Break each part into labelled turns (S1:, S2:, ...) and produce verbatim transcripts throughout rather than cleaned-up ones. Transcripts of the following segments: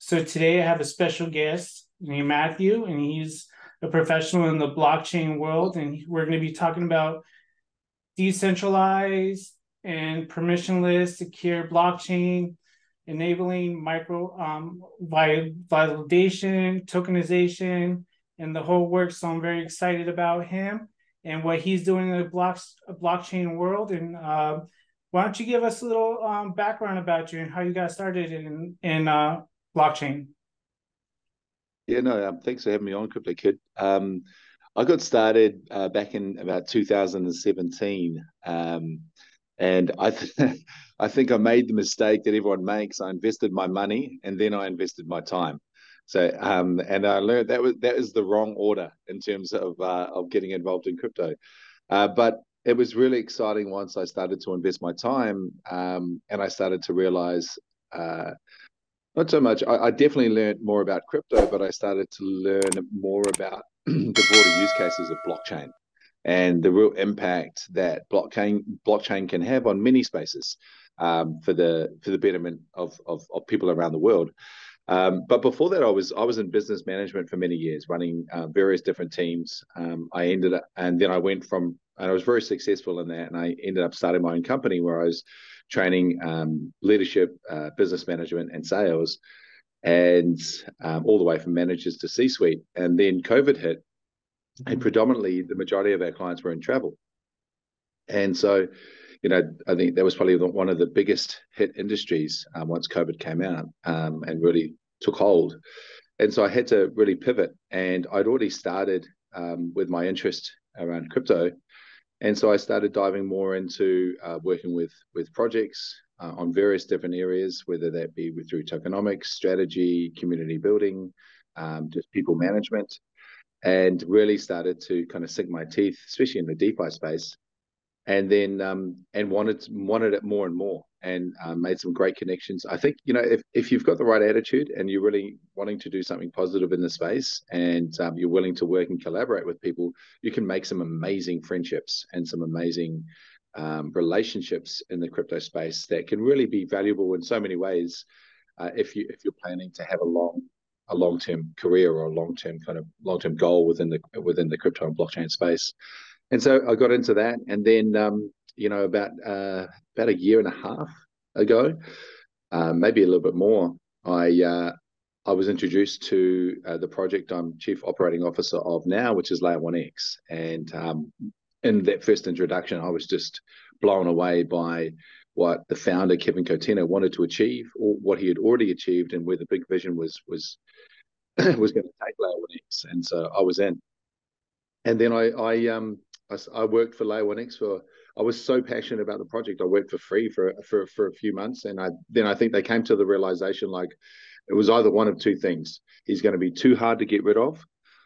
S1: So today I have a special guest named Matthew, and he's a professional in the blockchain world. And we're going to be talking about decentralized and permissionless secure blockchain, enabling micro um, validation, tokenization, and the whole works. So I'm very excited about him and what he's doing in the blocks, blockchain world. And uh, why don't you give us a little um, background about you and how you got started in in uh, blockchain?
S2: Yeah, no, um, thanks for having me on, Crypto Kid. Um, I got started uh, back in about two thousand seventeen, um, and I th I think I made the mistake that everyone makes. I invested my money and then I invested my time. So, um, and I learned that was that is the wrong order in terms of uh, of getting involved in crypto. Uh, but it was really exciting once I started to invest my time, um, and I started to realize. Uh, Not so much. I, I definitely learned more about crypto, but I started to learn more about the broader use cases of blockchain and the real impact that blockchain blockchain can have on many spaces um, for the for the betterment of, of of people around the world. Um, but before that, I was I was in business management for many years, running uh, various different teams. Um, I ended up, and then I went from, and I was very successful in that, and I ended up starting my own company where I was training um, leadership, uh, business management, and sales, and um, all the way from managers to C-suite. And then COVID hit, and predominantly the majority of our clients were in travel. And so, you know, I think that was probably one of the biggest hit industries um, once COVID came out um, and really took hold. And so I had to really pivot. And I'd already started um, with my interest around crypto. And so I started diving more into uh, working with with projects uh, on various different areas, whether that be with, through tokenomics, strategy, community building, um, just people management, and really started to kind of sink my teeth, especially in the DeFi space, and then um, and wanted wanted it more and more, and um, made some great connections. I think, you know, if if you've got the right attitude and you're really wanting to do something positive in the space, and um, you're willing to work and collaborate with people, you can make some amazing friendships and some amazing um, relationships in the crypto space that can really be valuable in so many ways uh, if you if you're planning to have a long a long term career or a long term kind of long term goal within the within the crypto and blockchain space. And so I got into that, and then um, you know, about uh, about a year and a half ago, uh, maybe a little bit more, I uh, I was introduced to uh, the project I'm chief operating officer of now, which is Layer One X. And um, in that first introduction, I was just blown away by what the founder Kevin Cotino wanted to achieve, or what he had already achieved, and where the big vision was was was going to take Layer One X. And so I was in. And then I I um I, I worked for Layer One X for. I was so passionate about the project. I worked for free for for for a few months, and I then I think they came to the realization, like, it was either one of two things: he's going to be too hard to get rid of,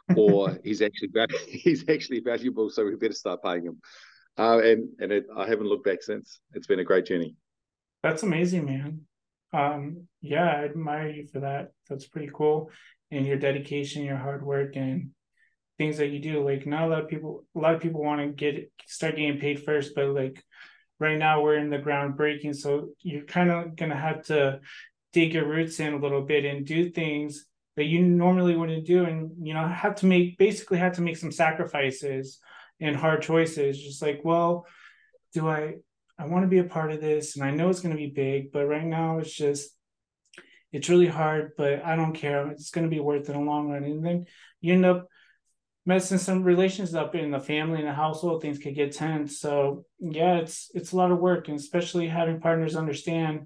S2: or he's actually he's actually valuable, so we better start paying him. Uh, and and it, I haven't looked back since. It's been a great journey.
S1: That's amazing, man. Um, yeah, I admire you for that. That's pretty cool. And your dedication, your hard work, and things that you do. Like, not a lot of people, a lot of people want to get start getting paid first, but like right now we're in the ground breaking, so you're kind of gonna have to dig your roots in a little bit and do things that you normally wouldn't do, and you know have to make basically have to make some sacrifices and hard choices. Just like, well, do I I want to be a part of this, and I know it's going to be big, but right now it's just it's really hard, but I don't care. It's going to be worth it in the long run. And then you end up messing some relations up in the family and the household. Things could get tense. So yeah, it's it's a lot of work, and especially having partners understand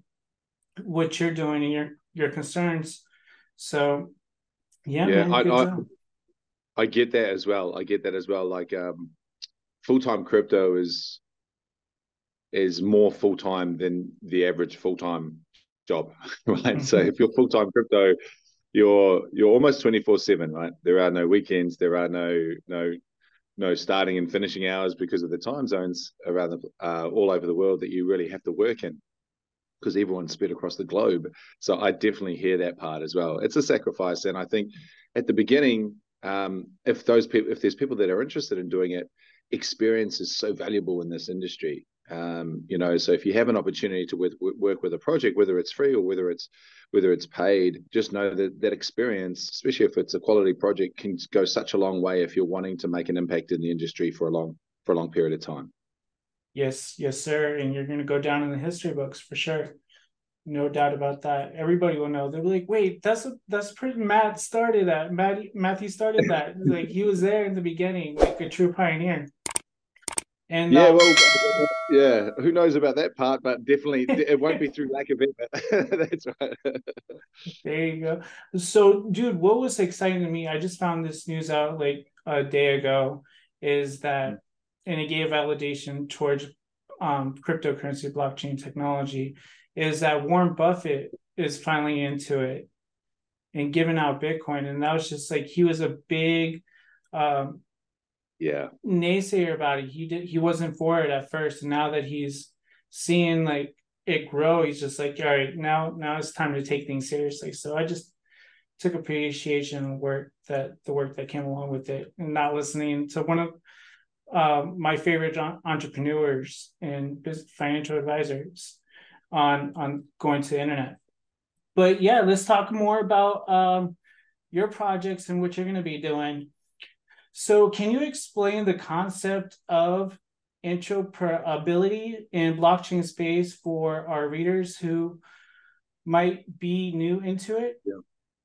S1: what you're doing and your your concerns. So yeah,
S2: Yeah,
S1: man,
S2: I,
S1: good
S2: I
S1: job.
S2: I get that as well. I get that as well. Like, um, full time crypto is is more full time than the average full time job, right? So
S1: Mm-hmm.
S2: if you're full time crypto, you're you're almost twenty four seven, right? There are no weekends, there are no no no starting and finishing hours because of the time zones around the, uh, all over the world that you really have to work in, because everyone's spread across the globe. So I definitely hear that part as well. It's a sacrifice, and I think at the beginning, um, if those people, if there's people that are interested in doing it, experience is so valuable in this industry. Um, you know, so if you have an opportunity to with, work with a project, whether it's free or whether it's whether it's paid, just know that that experience, especially if it's a quality project, can go such a long way if you're wanting to make an impact in the industry for a long for a long period of time.
S1: Yes, yes, sir. And you're going to go down in the history books for sure. No doubt about that. Everybody will know. They'll be like, "Wait, that's a, that's pretty." Matt started that. Matt Matthew started that. Like he was there in the beginning, like a true pioneer. And
S2: Yeah,
S1: um,
S2: well, yeah, who knows about that part, but definitely it won't be through lack of effort. That's right.
S1: there you go. So, dude, what was exciting to me? I just found this news out like a day ago. Is that and it gave validation towards um, cryptocurrency blockchain technology. Is that Warren Buffett is finally into it and giving out Bitcoin, and that was just like he was a big um,
S2: Yeah,
S1: naysayer about it. He did he wasn't for it at first, and now that he's seeing like it grow, he's just like, all right, now now it's time to take things seriously. So I just took appreciation of work that the work that came along with it, and not listening to one of uh, my favorite entrepreneurs and financial advisors on on going to the internet. But yeah, let's talk more about um, your projects and what you're going to be doing. So, can you explain the concept of interoperability in blockchain space for our readers who might be new into it?
S2: yeah,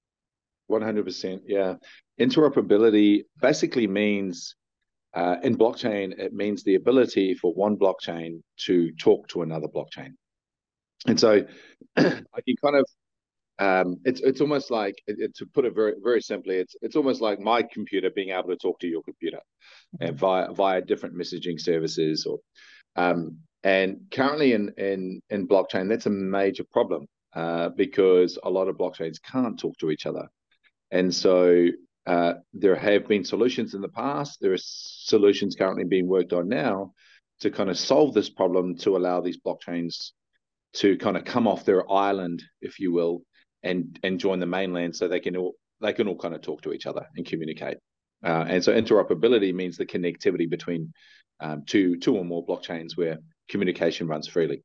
S2: one hundred percent. Yeah, interoperability basically means uh, in blockchain it means the ability for one blockchain to talk to another blockchain, and so I can kind of um, it's it's almost like it, it, to put it very very simply, it's it's almost like my computer being able to talk to your computer and via via different messaging services or um, and currently in in in blockchain that's a major problem uh, because a lot of blockchains can't talk to each other, and so uh, there have been solutions in the past. There are solutions currently being worked on now to kind of solve this problem to allow these blockchains to kind of come off their island, if you will, and and join the mainland so they can all they can all kind of talk to each other and communicate. Uh, and so interoperability means the connectivity between um, two two or more blockchains where communication runs freely.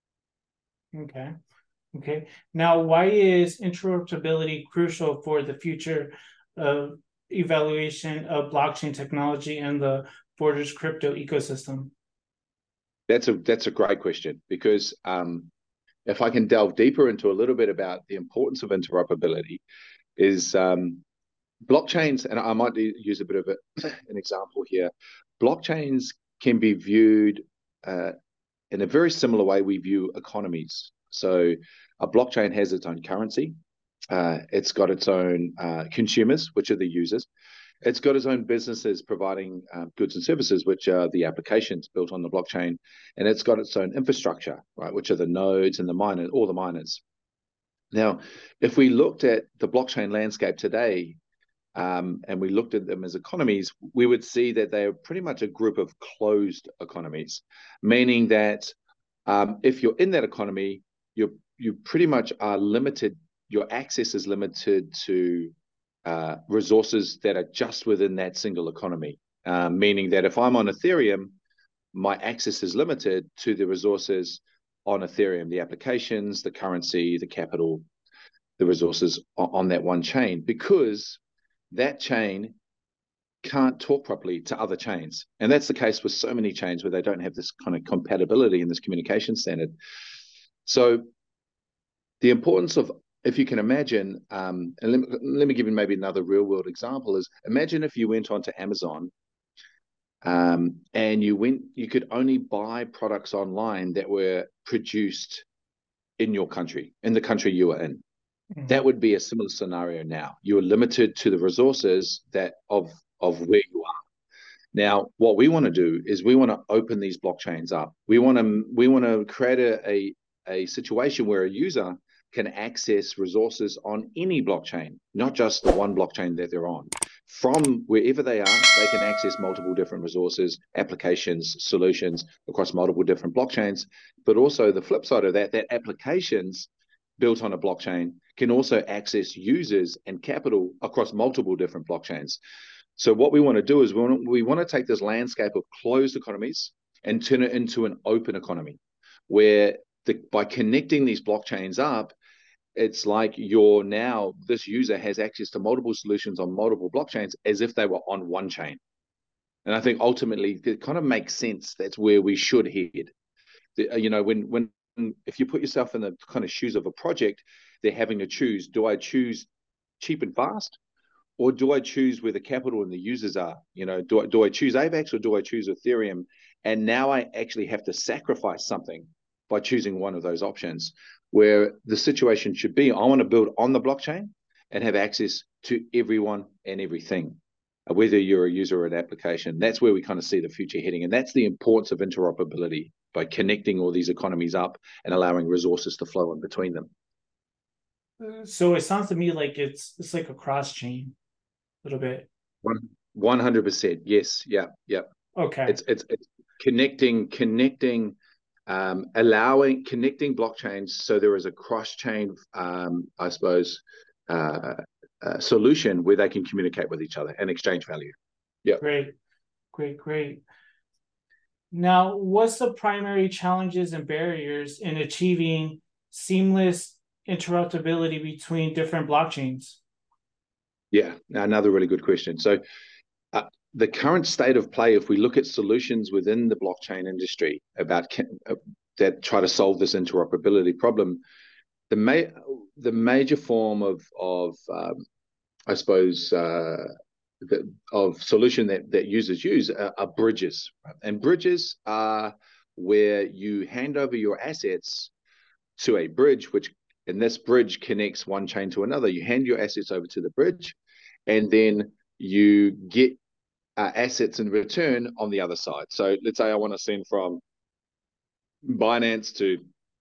S1: Okay. Okay. Now, why is interoperability crucial for the future of evaluation of blockchain technology and the Borders crypto ecosystem?
S2: That's a that's a great question because um, if I can delve deeper into a little bit about the importance of interoperability, is um, blockchains, and I might use a bit of a, an example here. Blockchains can be viewed uh, in a very similar way we view economies. So a blockchain has its own currency. Uh, it's got its own uh, consumers, which are the users. It's got its own businesses providing um, goods and services, which are the applications built on the blockchain. And it's got its own infrastructure, right, which are the nodes and the miners, all the miners. Now, if we looked at the blockchain landscape today, um, and we looked at them as economies, we would see that they are pretty much a group of closed economies, meaning that um, if you're in that economy, you you pretty much are limited. Your access is limited to uh, resources that are just within that single economy. Uh, meaning that if I'm on Ethereum, my access is limited to the resources on Ethereum, the applications, the currency, the capital, the resources on, on that one chain, because that chain can't talk properly to other chains. And that's the case with so many chains where they don't have this kind of compatibility and this communication standard. So the importance of, if you can imagine, um, and let me, let me give you maybe another real world example is imagine if you went onto Amazon um, and you went, you could only buy products online that were produced in your country, in the country you were in. Mm-hmm. That would be a similar scenario now. You are limited to the resources that of of where you are. Now, what we want to do is we want to open these blockchains up. We want to we want to create a, a, a situation where a user can access resources on any blockchain, not just the one blockchain that they're on. From wherever they are, they can access multiple different resources, applications, solutions across multiple different blockchains. But also the flip side of that, that applications built on a blockchain can also access users and capital across multiple different blockchains. So what we want to do is we want to, we want to take this landscape of closed economies and turn it into an open economy where the, by connecting these blockchains up, it's like you're now, this user has access to multiple solutions on multiple blockchains as if they were on one chain. And I think ultimately it kind of makes sense. That's where we should head. The, you know, when when if you put yourself in the kind of shoes of a project, they're having to choose: do I choose cheap and fast, or do I choose where the capital and the users are? You know, do I do I choose AVAX or do I choose Ethereum? And now I actually have to sacrifice something by choosing one of those options. Where the situation should be, I want to build on the blockchain and have access to everyone and everything, whether you're a user or an application. That's where we kind of see the future heading. And that's the importance of interoperability, by connecting all these economies up and allowing resources to flow in between them.
S1: So it sounds to me like it's it's like a cross chain a little bit.
S2: one hundred percent. Yes. Yeah. Yeah.
S1: Okay.
S2: It's, it's, it's connecting, connecting, um, allowing, connecting blockchains. So there is a cross chain, um, I suppose, uh, uh, solution where they can communicate with each other and exchange value. Yeah.
S1: Great. Great. Great. Now, what's the primary challenges and barriers in achieving seamless interoperability between different blockchains?
S2: Yeah, another really good question. So uh, the current state of play, if we look at solutions within the blockchain industry about uh, that try to solve this interoperability problem, the ma- the major form of of um, I suppose uh, the, of solution that that users use are, are bridges, and bridges are where you hand over your assets to a bridge, which and this bridge connects one chain to another. You hand your assets over to the bridge, and then you get uh, assets in return on the other side. So let's say I want to send from Binance to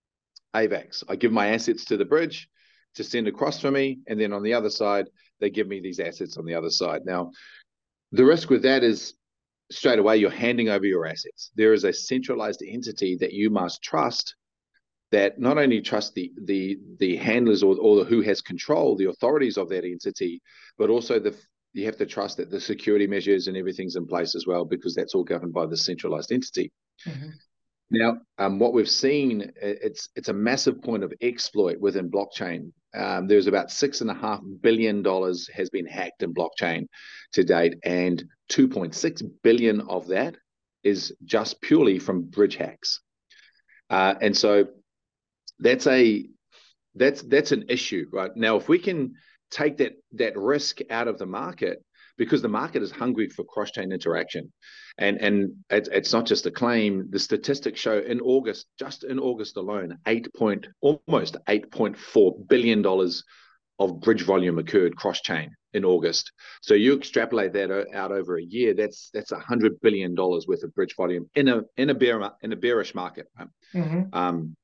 S2: AVAX. I give my assets to the bridge to send across for me, and then on the other side, they give me these assets on the other side. Now, the risk with that is straight away you're handing over your assets. There is a centralized entity that you must trust, that not only trust the the the handlers or, or who has control, the authorities of that entity, but also the you have to trust that the security measures and everything's in place as well, because that's all governed by the centralized entity. Mm-hmm. Now, um, what we've seen, it's it's a massive point of exploit within blockchain. Um, there's about six and a half billion dollars has been hacked in blockchain to date, and two point six billion of that is just purely from bridge hacks. Uh, and so that's a that's that's an issue, right? Now, if we can take that that risk out of the market, because the market is hungry for cross-chain interaction. And and it, it's not just a claim. The statistics show in August, just in August alone, eight point almost eight point four billion dollars of bridge volume occurred cross-chain in August. So you extrapolate that out over a year, that's that's a hundred billion dollars worth of bridge volume in a in a bear in a bearish market. Mm-hmm. Um,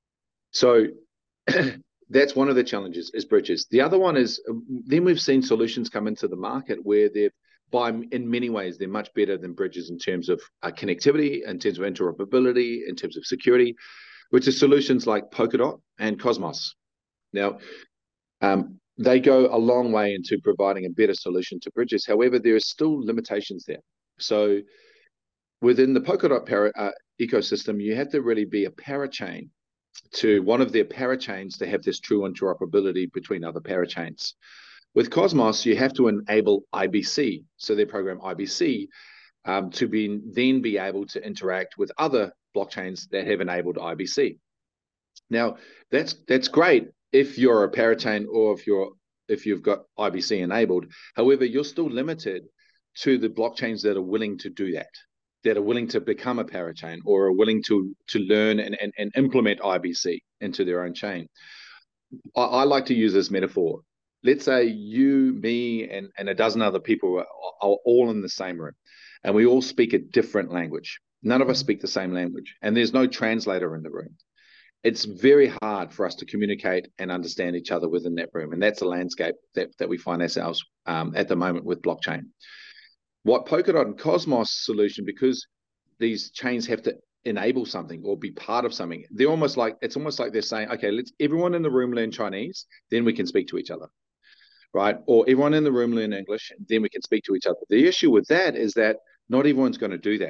S2: so that's one of the challenges, is bridges. The other one is, then we've seen solutions come into the market where they're, by in many ways, they're much better than bridges in terms of uh, connectivity, in terms of interoperability, in terms of security, which is solutions like Polkadot and Cosmos. Now, um, they go a long way into providing a better solution to bridges. However, there are still limitations there. So within the Polkadot para, uh, ecosystem, you have to really be a parachain to one of their parachains to have this true interoperability between other parachains. With Cosmos, you have to enable I B C, so their program I B C, um, to be then be able to interact with other blockchains that have enabled I B C. Now, that's that's great if you're a parachain or if you're if you've got I B C enabled. However, you're still limited to the blockchains that are willing to do that, that are willing to become a parachain or are willing to to learn and, and, and implement I B C into their own chain. I, I like to use this metaphor. Let's say you, me, and, and a dozen other people are, are all in the same room, and we all speak a different language. None of us speak the same language, and there's no translator in the room. It's very hard for us to communicate and understand each other within that room, and that's a landscape that, that we find ourselves um, at the moment with blockchain. What Polkadot and Cosmos solution, because these chains have to enable something or be part of something, they're almost like, it's almost like they're saying, okay, let's everyone in the room learn Chinese, then we can speak to each other, right? Or everyone in the room learn English, then we can speak to each other. The issue with that is that not everyone's going to do that.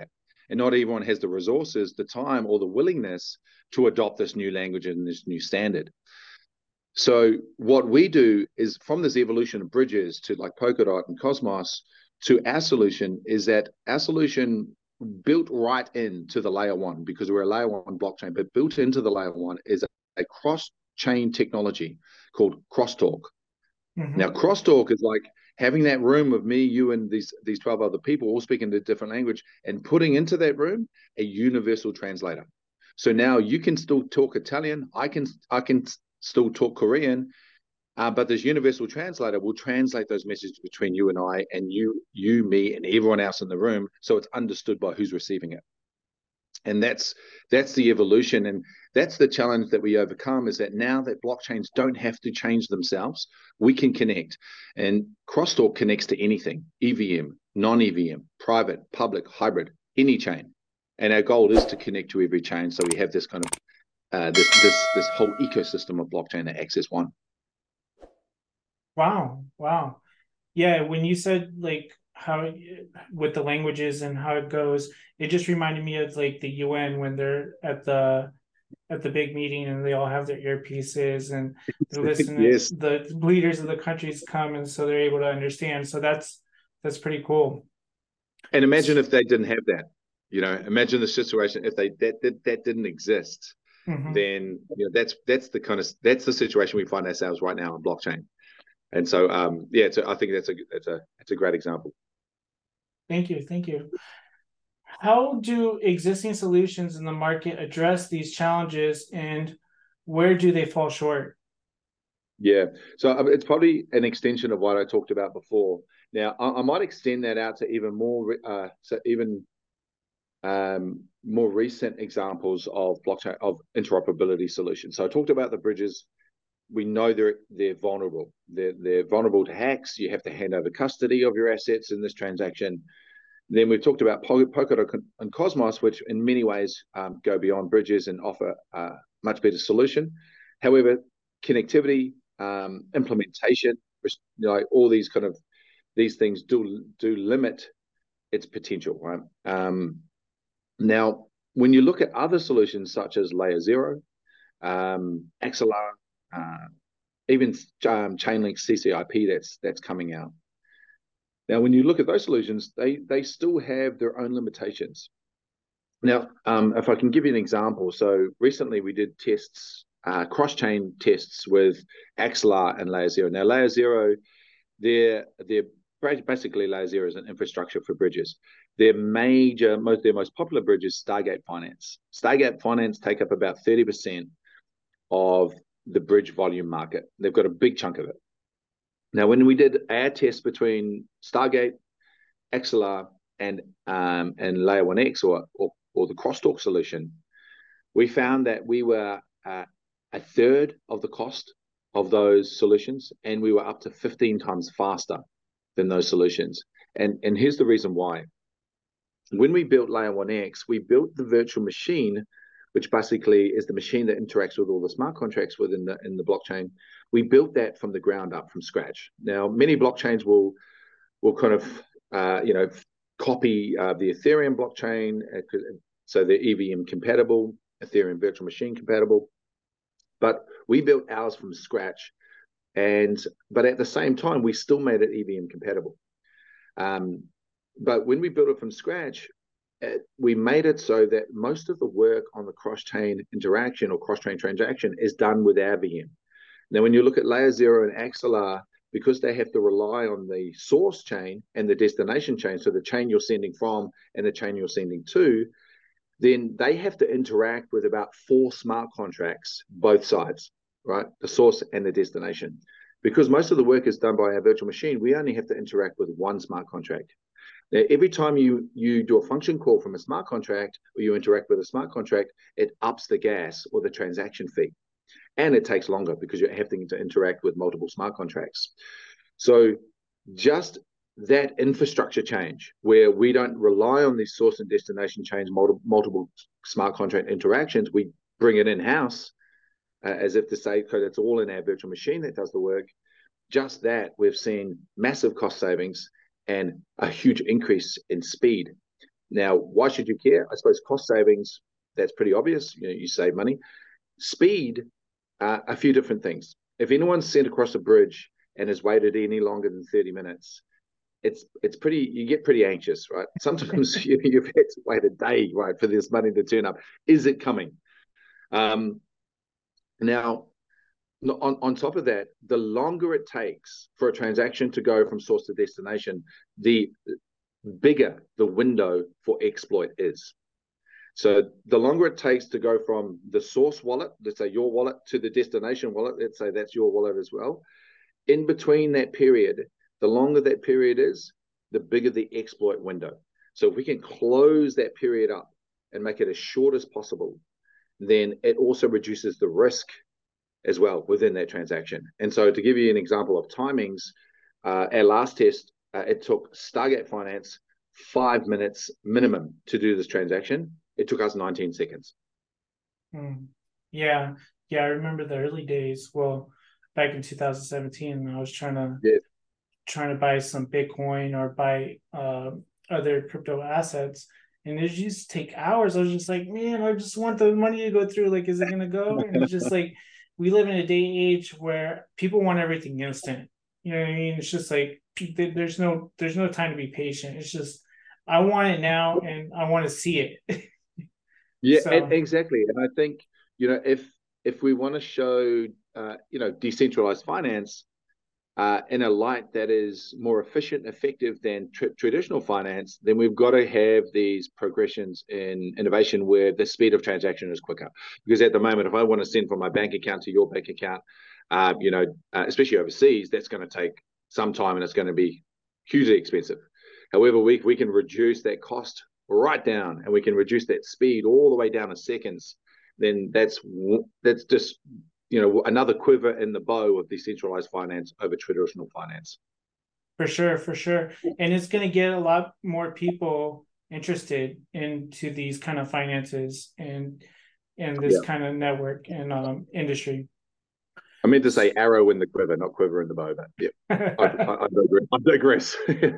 S2: And not everyone has the resources, the time, or the willingness to adopt this new language and this new standard. So what we do is, from this evolution of bridges to like Polkadot and Cosmos to our solution, is that our solution built right into the layer one, because we're a layer one blockchain, but built into the layer one is a, a cross-chain technology called Crosstalk. Mm-hmm. Now, Crosstalk is like having that room of me, you, and these these twelve other people all speaking a different language, and putting into that room a universal translator. So now you can still talk Italian, I can I can still talk Korean, uh, but this universal translator will translate those messages between you and I, and you, you, me, and everyone else in the room, so it's understood by who's receiving it. And that's that's the evolution, and that's the challenge that we overcome, is that now that blockchains don't have to change themselves, we can connect. And Crosstalk connects to anything: E V M, non-E V M, private, public, hybrid, any chain. And our goal is to connect to every chain, so we have this kind of uh, this this this whole ecosystem of blockchain that acts as one.
S1: Wow, wow, yeah. When you said like how with the languages and how it goes, it just reminded me of like the U N when they're at the at the big meeting and they all have their earpieces and they're listening.
S2: Yes.
S1: The leaders of the countries come, and so they're able to understand. So that's that's pretty cool.
S2: And imagine if they didn't have that. You know, imagine the situation if they that that, that didn't exist. Mm-hmm. Then you know that's that's the kind of that's the situation we find ourselves right now on blockchain. And so, um, yeah, it's a, I think that's a that's a it's a great example.
S1: Thank you, thank you. How do existing solutions in the market address these challenges, and where do they fall short?
S2: Yeah, so um, it's probably an extension of what I talked about before. Now, I, I might extend that out to even more, uh, so even um, more recent examples of blockchain of interoperability solutions. So I talked about the bridges. We know they're they're vulnerable. They're they're vulnerable to hacks. You have to hand over custody of your assets in this transaction. Then we've talked about Polkadot and Cosmos, which in many ways um, go beyond bridges and offer a much better solution. However, connectivity, um, implementation, you know, all these kind of these things do do limit its potential, right? Um, now, when you look at other solutions such as Layer Zero, um, X L R, uh, even um, Chainlink C C I P that's that's coming out. Now, when you look at those solutions, they they still have their own limitations. Now, um, if I can give you an example, so recently we did tests, uh, cross-chain tests with X L R and Layer Zero. Now, Layer Zero, they're they're basically Layer Zero is an infrastructure for bridges. Their major, most their most popular bridge is Stargate Finance. Stargate Finance take up about thirty percent of the bridge volume market. They've got a big chunk of it. Now, when we did our test between Stargate, X L R, and um, and Layer one X or, or or the Crosstalk solution, we found that we were uh, a third of the cost of those solutions, and we were up to fifteen times faster than those solutions. And and here's the reason why. When we built Layer one X, we built the virtual machine, which basically is the machine that interacts with all the smart contracts within the in the blockchain. We built that from the ground up, from scratch. Now, many blockchains will will kind of uh, you know copy uh, the Ethereum blockchain, uh, so they're E V M compatible, Ethereum virtual machine compatible. But we built ours from scratch, and but at the same time, we still made it E V M compatible. Um, but when we built it from scratch, it, we made it so that most of the work on the cross-chain interaction or cross-chain transaction is done with our V M. Now, when you look at Layer Zero and X L R, because they have to rely on the source chain and the destination chain, so the chain you're sending from and the chain you're sending to, then they have to interact with about four smart contracts, both sides, right? The source and the destination. Because most of the work is done by our virtual machine, we only have to interact with one smart contract. Now, every time you, you do a function call from a smart contract or you interact with a smart contract, it ups the gas or the transaction fee. And it takes longer because you're having to interact with multiple smart contracts. So just that infrastructure change where we don't rely on these source and destination chains, multiple, multiple smart contract interactions, we bring it in-house uh, as if to say, because it's all in our virtual machine that does the work. Just that, we've seen massive cost savings and a huge increase in speed. Now, why should you care? I suppose cost savings, that's pretty obvious. You know, you save money. Speed, uh, a few different things. If anyone's sent across a bridge and has waited any longer than thirty minutes, it's it's pretty, you get pretty anxious, right? Sometimes you, you've had to wait a day, right, for this money to turn up. Is it coming? Um, now, on, on top of that, the longer it takes for a transaction to go from source to destination, the bigger the window for exploit is. So the longer it takes to go from the source wallet, let's say your wallet, to the destination wallet, let's say that's your wallet as well, in between that period, the longer that period is, the bigger the exploit window. So if we can close that period up and make it as short as possible, then it also reduces the risk as well within that transaction. And so to give you an example of timings, uh, our last test, uh, it took Stargate Finance five minutes minimum to do this transaction. It took us nineteen seconds.
S1: Hmm. Yeah. Yeah. I remember the early days. Well, back in two thousand seventeen, I was trying to
S2: Yeah.
S1: trying to buy some Bitcoin or buy uh, other crypto assets, and it just take hours. I was just like, man, I just want the money to go through. Like, is it gonna go? And it's just like we live in a day and age where people want everything instant. You know what I mean? It's just like there's no there's no time to be patient. It's just I want it now and I want to see it.
S2: Yeah, and
S1: So
S2: exactly. And I think, you know, if if we want to show, uh, you know, decentralized finance uh, in a light that is more efficient and effective than tr- traditional finance, then we've got to have these progressions in innovation where the speed of transaction is quicker. Because at the moment, if I want to send from my bank account to your bank account, uh, you know, uh, especially overseas, that's going to take some time and it's going to be hugely expensive. However, we, we can reduce that cost right down and we can reduce that speed all the way down to seconds, then that's that's just, you know, another quiver in the bow of decentralized finance over traditional finance.
S1: for sure, for sure. And it's going to get a lot more people interested into these kind of finances and and this
S2: Yeah.
S1: kind of network and um, industry.
S2: I meant to say arrow in the quiver, not quiver in the bow, but yeah, I, I, I digress. I digress.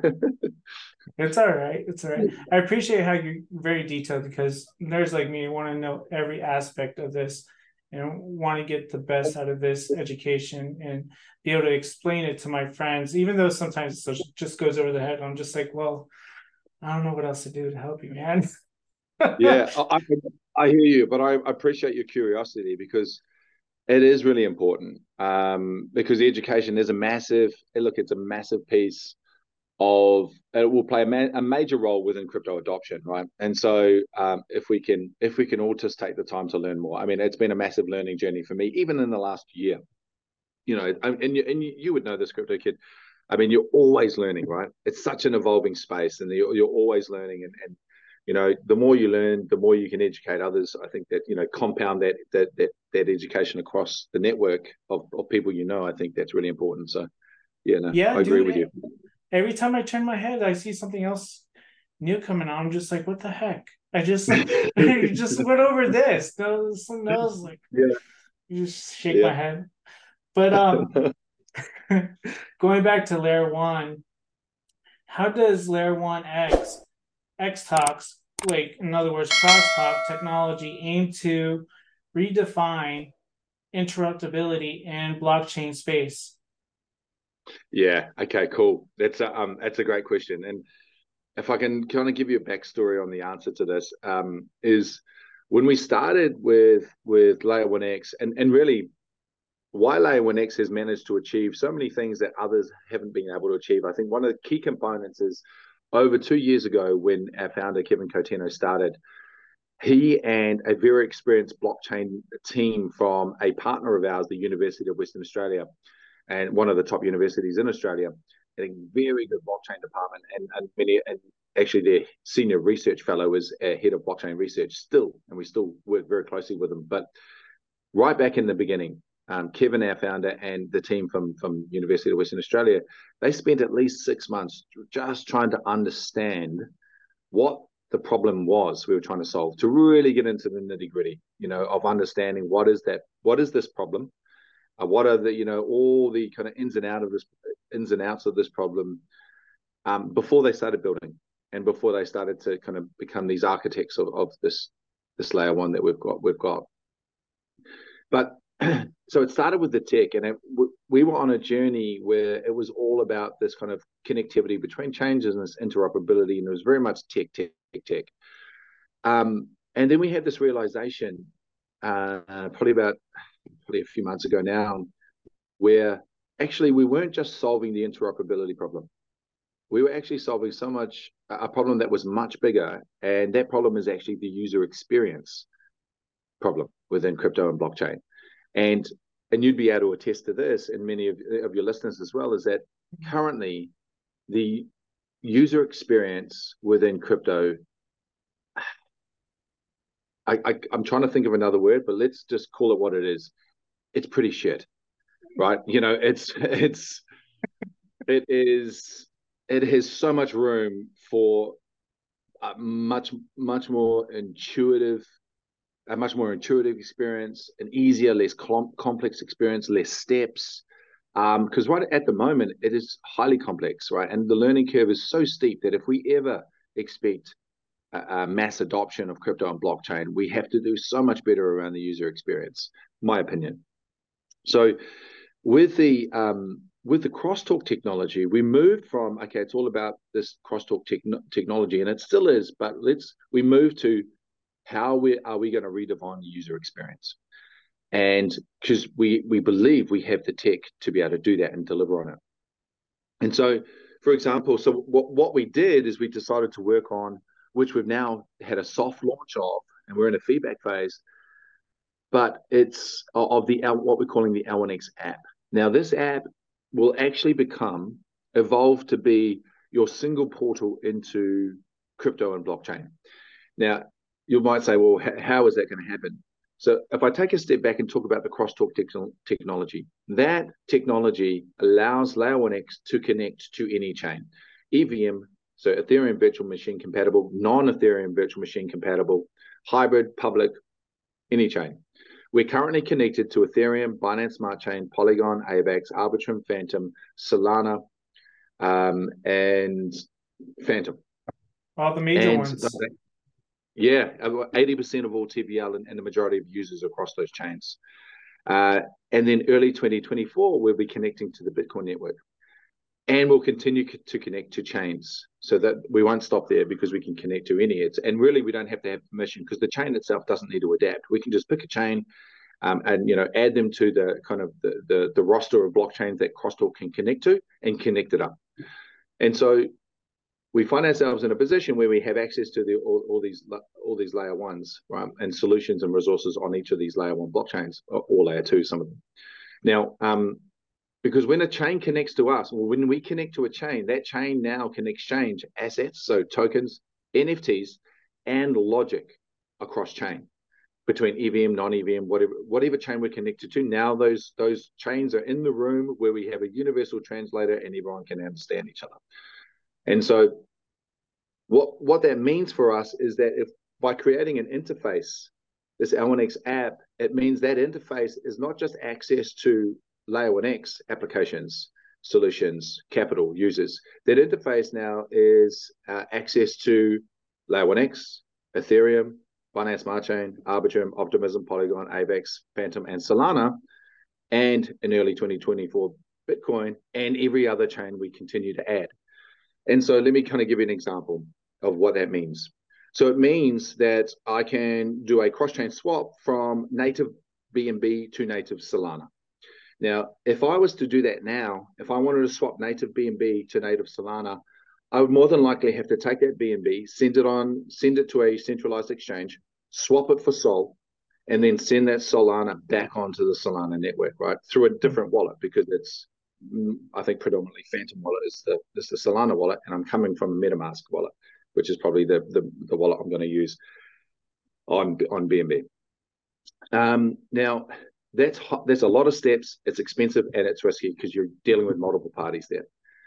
S1: It's all right. It's all right. I appreciate how you're very detailed because there's like me, want to know every aspect of this and want to get the best out of this education and be able to explain it to my friends, even though sometimes it just goes over the head. I'm just like, well, I don't know what else to do to help you, man.
S2: Yeah, I, I hear you, but I appreciate your curiosity because it is really important. Um, because the education is a massive, look, it's a massive piece of it will play a, ma- a major role within crypto adoption, right? And so um, if we can if we can all just take the time to learn more, I mean, it's been a massive learning journey for me, even in the last year. You know, and you, and you would know this, Crypto Kid. I mean, you're always learning, right? It's such an evolving space, and you're, you're always learning. And, and you know, the more you learn, the more you can educate others. I think that, you know, compound that that that that education across the network of, of people you know. I think that's really important. So, yeah, no,
S1: Yeah,
S2: I agree with
S1: dude.
S2: you.
S1: Every time I turn my head, I see something else new coming on. I'm just like, what the heck? I just I just went over this. No, something else. Like,
S2: Yeah,
S1: you just shake
S2: yeah.
S1: my head. But um, going back to layer one, how does layer one X X talks, like in other words, crosstalk technology, aim to redefine interruptibility in blockchain space?
S2: Yeah. Okay. Cool. That's a um. That's a great question. And if I can kind of give you a backstory on the answer to this, um, is when we started with with Layer One X, and and really why Layer One X has managed to achieve so many things that others haven't been able to achieve. I think one of the key components is over two years ago when our founder Kevin Coteno started, he and a very experienced blockchain team from a partner of ours, the University of Western Australia, and one of the top universities in Australia, a very good blockchain department, and, and many, and actually their senior research fellow is a head of blockchain research still, and we still work very closely with them. But right back in the beginning, um, Kevin, our founder, and the team from from University of Western Australia, they spent at least six months just trying to understand what the problem was we were trying to solve, to really get into the nitty gritty, you know, of understanding what is that, what is this problem, uh, what are the, you know, all the kind of ins and out of this, ins and outs of this problem, um, before they started building. and before they started to kind of become these architects of, of this this layer one that we've got we've got. But so it started with the tech, and it, we were on a journey where it was all about this kind of connectivity between chains and this interoperability, and it was very much tech, tech, tech, tech. Um, and then we had this realization, uh, probably about probably a few months ago now, where actually we weren't just solving the interoperability problem. We were actually solving so much, a problem that was much bigger, and that problem is actually the user experience problem within crypto and blockchain. And and you'd be able to attest to this, and many of, of your listeners as well, is that currently the user experience within crypto, I, I, I'm trying to think of another word, but let's just call it what it is. It's pretty shit, right? You know, it's it's it is it has so much room for a much much more intuitive a much more intuitive experience, an easier, less com- complex experience, less steps. Because um, right at the moment, it is highly complex, right? And the learning curve is so steep that if we ever expect a, a mass adoption of crypto and blockchain, we have to do so much better around the user experience, my opinion. So with the um, with the crosstalk technology, we moved from, okay, it's all about this crosstalk te- technology, and it still is, but let's we move to how we, are we going to redefine the user experience? And because we, we believe we have the tech to be able to do that and deliver on it. And so, for example, so what, what we did is we decided to work on, which we've now had a soft launch of, and we're in a feedback phase, but it's of the what we're calling the L one X app. Now, this app will actually become, evolve to be your single portal into crypto and blockchain. Now, you might say, well, how is that going to happen? So if I take a step back and talk about the crosstalk te- technology, that technology allows Layer one X to connect to any chain. E V M, so Ethereum virtual machine compatible, non-Ethereum virtual machine compatible, hybrid, public, any chain. We're currently connected to Ethereum, Binance Smart Chain, Polygon, AVAX, Arbitrum, Phantom, Solana, um, and Phantom.
S1: All the major
S2: and
S1: ones.
S2: The, Yeah, eighty percent of all T V L and, and the majority of users across those chains. Uh, and then early twenty twenty-four, we'll be connecting to the Bitcoin network. And we'll continue to connect to chains so that we won't stop there because we can connect to any. It's, and really, we don't have to have permission because the chain itself doesn't need to adapt. We can just pick a chain um, and you know add them to the kind of the, the, the roster of blockchains that Crosstalk can connect to and connect it up. And so we find ourselves in a position where we have access to the, all, all these all these layer ones, right, and solutions and resources on each of these layer one blockchains, or layer two, some of them. Now, um, because when a chain connects to us, or when we connect to a chain, that chain now can exchange assets, so tokens, N F Ts, and logic across chain between E V M, non-E V M, whatever whatever chain we're connected to. Now those those chains are in the room where we have a universal translator and everyone can understand each other. And so what, what that means for us is that if by creating an interface, this L one X app, it means that interface is not just access to Layer one X applications, solutions, capital, users. That interface now is uh, access to Layer one X, Ethereum, Binance Smart Chain, Arbitrum, Optimism, Polygon, AVAX, Phantom, and Solana, and in early twenty twenty-four, Bitcoin, and every other chain we continue to add. And so let me kind of give you an example of what that means. So it means that I can do a cross-chain swap from native B N B to native Solana. Now, if I was to do that now, if I wanted to swap native B N B to native Solana, I would more than likely have to take that B N B, send it on, send it to a centralized exchange, swap it for Sol, and then send that Solana back onto the Solana network, right, through a different wallet, because it's, I think predominantly Phantom wallet is the is the Solana wallet, and I'm coming from a MetaMask wallet, which is probably the the, the wallet I'm going to use on on B N B. Um, now that's there's a lot of steps. It's expensive and it's risky because you're dealing with multiple parties there.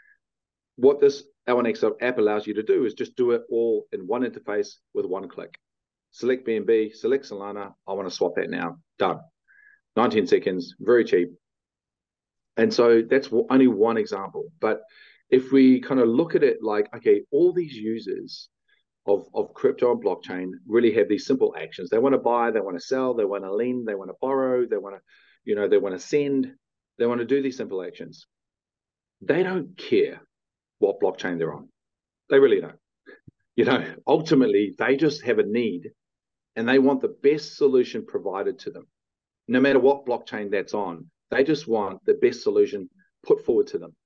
S2: What this L one X app allows you to do is just do it all in one interface with one click. Select B N B, select Solana. I want to swap that now. Done. nineteen seconds, very cheap. And so that's only one example. But if we kind of look at it like, okay, all these users of, of crypto and blockchain really have these simple actions. They want to buy, they want to sell, they want to lend, they want to borrow, they want to, you know, they want to send, they want to do these simple actions. They don't care what blockchain they're on. They really don't. You know, ultimately, they just have a need and they want the best solution provided to them. No matter what blockchain that's on, they just want the best solution put forward to them.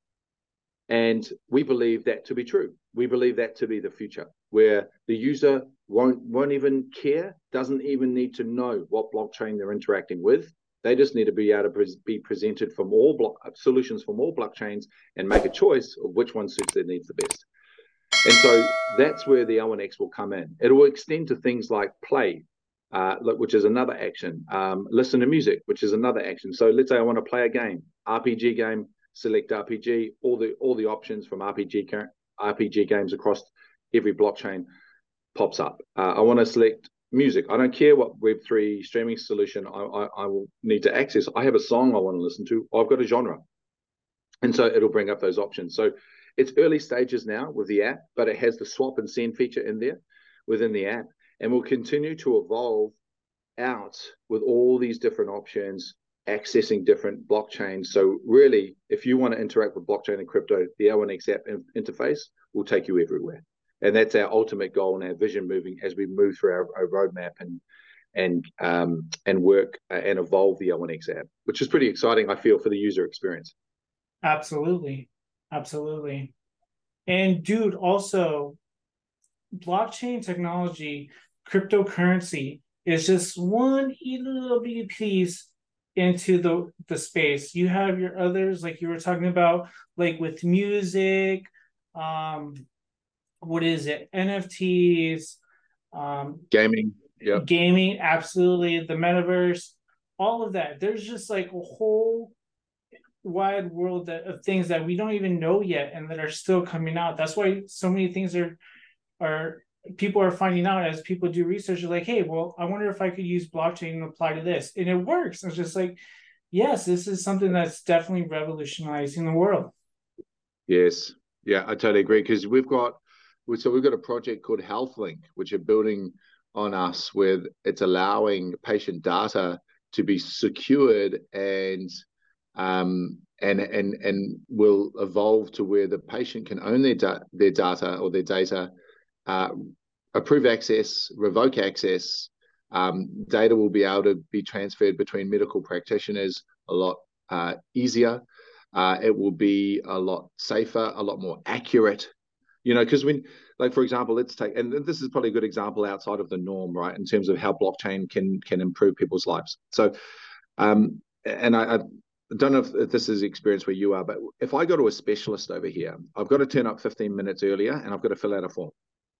S2: And we believe that to be true. We believe that to be the future, where the user won't won't even care, doesn't even need to know what blockchain they're interacting with. They just need to be able to be presented from all block solutions from all blockchains and make a choice of which one suits their needs the best. And so that's where the L one X will come in. It will extend to things like play, uh, which is another action, um, listen to music, which is another action. So let's say I want to play a game, R P G game, select R P G, all the all the options from R P G R P G games across every blockchain pops up. Uh, I want to select music. I don't care what Web three streaming solution I, I, I will need to access. I have a song I want to listen to. I've got a genre. And so it'll bring up those options. So it's early stages now with the app, but it has the swap and send feature in there within the app. And will continue to evolve out with all these different options, accessing different blockchains. So really, if you want to interact with blockchain and crypto, the L one X app interface will take you everywhere. And that's our ultimate goal and our vision moving as we move through our, our roadmap and and um, and work uh, and evolve the L one X app, which is pretty exciting, I feel, for the user experience.
S1: Absolutely. Absolutely. And dude, also blockchain technology, cryptocurrency is just one little bitty piece into the the space. You have your others, like you were talking about, like with music, um, what is it, N F Ts, um,
S2: gaming, yeah,
S1: gaming, absolutely, the metaverse, all of that. There's just like a whole wide world that, of things that we don't even know yet and that are still coming out. That's why so many things are are people are finding out as people do research. They're like, hey, well, I wonder if I could use blockchain and apply to this, and it works. It's just like, yes, this is something that's definitely revolutionizing the world.
S2: Yes, yeah, I totally agree, because we've got so we've got a project called HealthLink, which are building on us, where it's allowing patient data to be secured and um, and and and will evolve to where the patient can own their da- their data or their data, uh, approve access, revoke access. Um, data will be able to be transferred between medical practitioners a lot uh, easier. Uh, it will be a lot safer, a lot more accurate. You know, because when, like for example, let's take, and this is probably a good example outside of the norm, right, in terms of how blockchain can can improve people's lives. So, um, and I, I don't know if, if this is the experience where you are, but if I go to a specialist over here, I've got to turn up fifteen minutes earlier and I've got to fill out a form.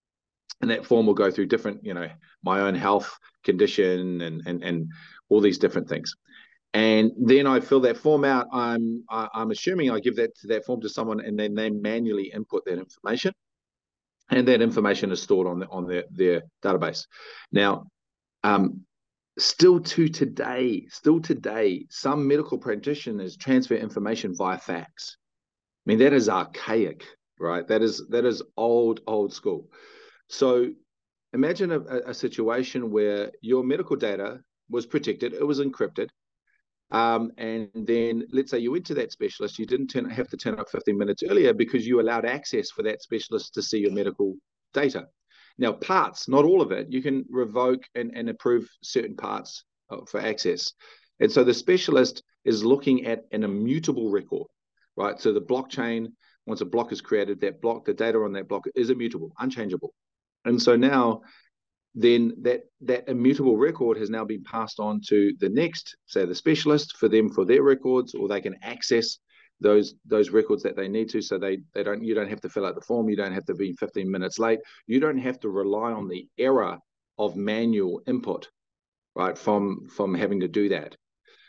S2: And that form will go through different, you know, my own health condition and and and all these different things. And then I fill that form out. I'm I, I'm assuming I give that to that form to someone, and then they manually input that information, and that information is stored on the, on their their database. Now, um, still to today, still today, some medical practitioners transfer information via fax. I mean, that is archaic, right? That is that is old old school. So imagine a, a situation where your medical data was protected, it was encrypted. Um, and then let's say you went to that specialist, you didn't turn, have to turn up fifteen minutes earlier because you allowed access for that specialist to see your medical data. Now, parts, not all of it, you can revoke and, and approve certain parts for access. And so the specialist is looking at an immutable record, right? So the blockchain, once a block is created, that block, the data on that block is immutable, unchangeable. And so now then that that immutable record has now been passed on to the next, say the specialist, for them for their records, or they can access those those records that they need to. So they they don't you don't have to fill out the form, you don't have to be fifteen minutes late, you don't have to rely on the error of manual input, right? From from having to do that.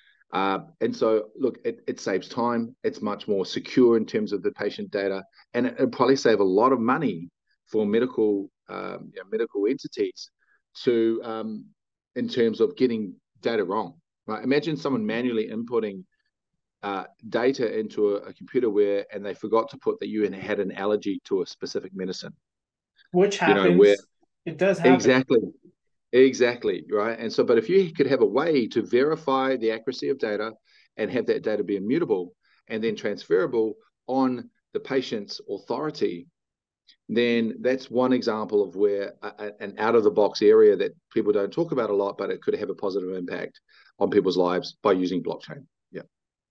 S2: Uh, and so, look, it, it saves time. It's much more secure in terms of the patient data, and it, it'll probably save a lot of money for medical um, you know, medical entities to um, in terms of getting data wrong. Right? Imagine someone manually inputting uh, data into a, a computer where, and they forgot to put that you had an allergy to a specific medicine.
S1: Which
S2: You know, where
S1: happens. It does happen.
S2: exactly, exactly, right? And so, but if you could have a way to verify the accuracy of data and have that data be immutable and then transferable on the patient's authority, then that's one example of where a, a, an out-of-the-box area that people don't talk about a lot, but it could have a positive impact on people's lives by using blockchain. Yeah.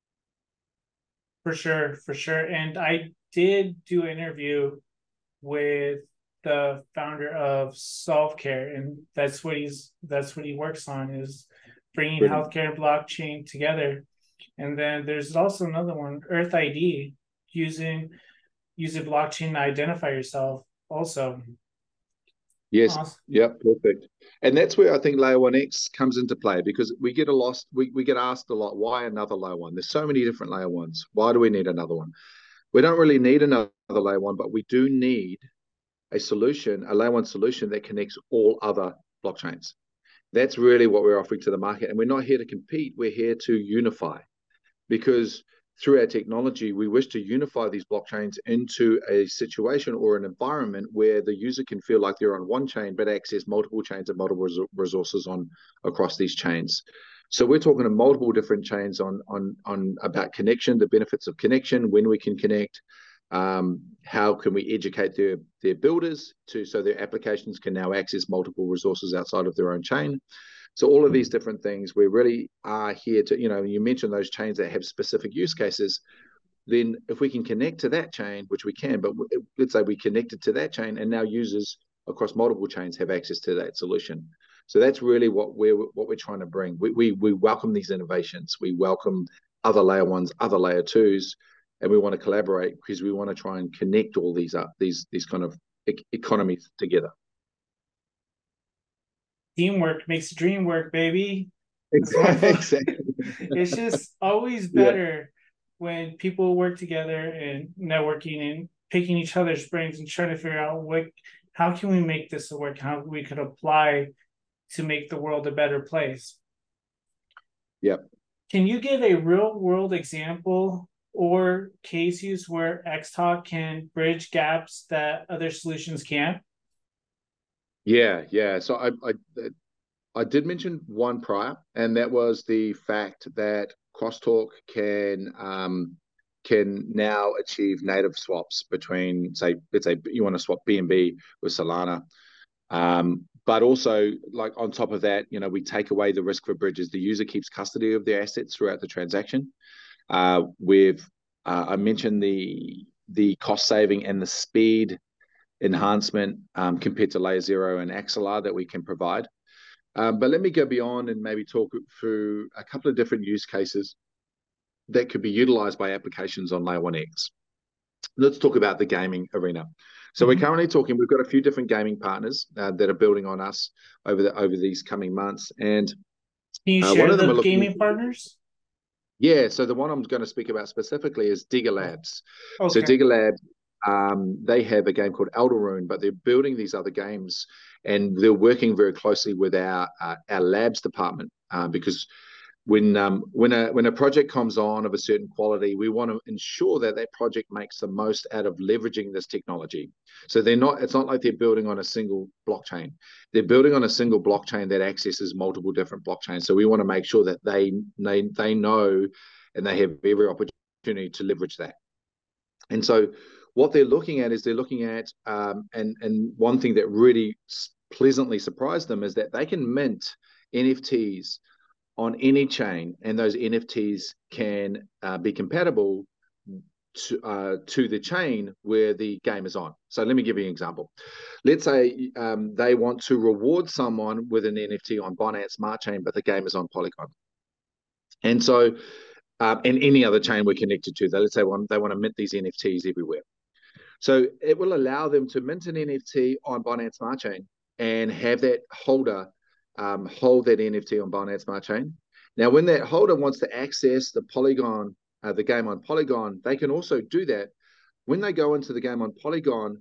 S1: For sure, for sure. And I did do an interview with the founder of Solvecare, and that's what he's that's what he works on, is bringing
S2: Brilliant.
S1: healthcare and blockchain together. And then there's also another one, Earth I D, using using blockchain to identify yourself also.
S2: Yes.
S1: Awesome.
S2: Yep. Perfect. And that's where I think layer one X comes into play, because we get a lost, we, we get asked a lot, why another layer one? There's so many different layer ones. Why do we need another one? We don't really need another layer one, but we do need a solution, a layer one solution that connects all other blockchains. That's really what we're offering to the market. And we're not here to compete. We're here to unify, because through our technology, we wish to unify these blockchains into a situation or an environment where the user can feel like they're on one chain, but access multiple chains and multiple resources on across these chains. So we're talking to multiple different chains on on on about connection, the benefits of connection, when we can connect, um, how can we educate their their builders to so their applications can now access multiple resources outside of their own chain. So all of these different things, we really are here to, you know, you mentioned those chains that have specific use cases. Then if we can connect to that chain, which we can, but let's say we connected to that chain and now users across multiple chains have access to that solution. So that's really what we're what we're trying to bring. We we, we welcome these innovations. We welcome other layer ones, other layer twos, and we want to collaborate because we want to try and connect all these up, these these kind of e- economies together.
S1: Teamwork makes the dream work, baby.
S2: Exactly.
S1: It's just always
S2: Yeah.
S1: better when people work together and networking and picking each other's brains and trying to figure out what how can we make this work, how we could apply to make the world a better place.
S2: Yep.
S1: Can you give a real world example or case use where XTalk can bridge gaps that other solutions can't?
S2: Yeah, yeah. So I, I I did mention one prior, and that was the fact that Crosstalk can um, can now achieve native swaps between, say, let's say you want to swap B N B with Solana, um, but also like on top of that, you know, we take away the risk for bridges. The user keeps custody of their assets throughout the transaction. Uh, we've uh, I mentioned the the cost saving and the speed enhancement um, compared to Layer Zero and Axelar that we can provide. Um, but let me go beyond and maybe talk through a couple of different use cases that could be utilized by applications on Layer one X. Let's talk about the gaming arena. So mm-hmm. we're currently talking, we've got a few different gaming partners uh, that are building on us over the over these coming months. And
S1: can you uh, share one of them the gaming looking, partners?
S2: Yeah, so the one I'm going to speak about specifically is Digger Labs.
S1: Okay.
S2: So Digger Labs, um, they have a game called Elderrune, but they're building these other games, and they're working very closely with our uh, our labs department uh, because when um, when a when a project comes on of a certain quality, we want to ensure that that project makes the most out of leveraging this technology. So they're not. It's not like they're building on a single blockchain. They're building on a single blockchain that accesses multiple different blockchains. So we want to make sure that they they they know and they have every opportunity to leverage that. And so what they're looking at is they're looking at um, and and one thing that really pleasantly surprised them is that they can mint N F Ts on any chain, and those N F Ts can uh, be compatible to, uh, to the chain where the game is on. So let me give you an example. Let's say um, they want to reward someone with an N F T on Binance Smart Chain, but the game is on Polygon. And so, um, and any other chain we're connected to, let's say one, they want to mint these N F Ts everywhere. So it will allow them to mint an N F T on Binance Smart Chain and have that holder Um, hold that N F T on Binance Smart Chain. Now, when that holder wants to access the Polygon, uh, the game on Polygon, they can also do that. When they go into the game on Polygon,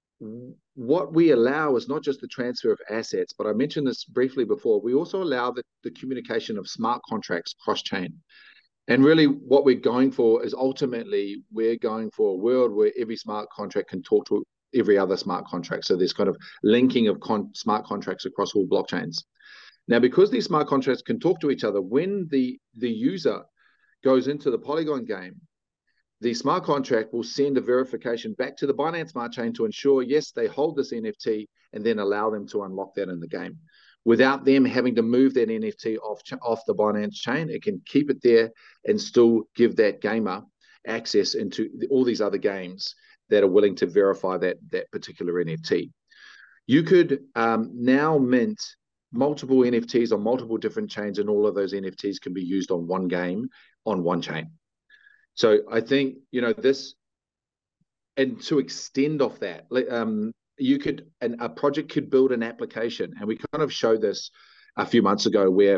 S2: what we allow is not just the transfer of assets, but I mentioned this briefly before. We also allow the, the communication of smart contracts cross-chain. And really what we're going for is ultimately we're going for a world where every smart contract can talk to every other smart contract. So there's kind of linking of con- smart contracts across all blockchains. Now, because these smart contracts can talk to each other, when the, the user goes into the Polygon game, the smart contract will send a verification back to the Binance Smart Chain to ensure, yes, they hold this N F T, and then allow them to unlock that in the game. Without them having to move that N F T off, off the Binance chain, it can keep it there and still give that gamer access into all these other games that are willing to verify that, that particular N F T. You could um, now mint multiple N F Ts on multiple different chains, and all of those N F Ts can be used on one game on one chain. So I think, you know, this, and to extend off that, um, you could, and a project could build an application, and we kind of showed this a few months ago, where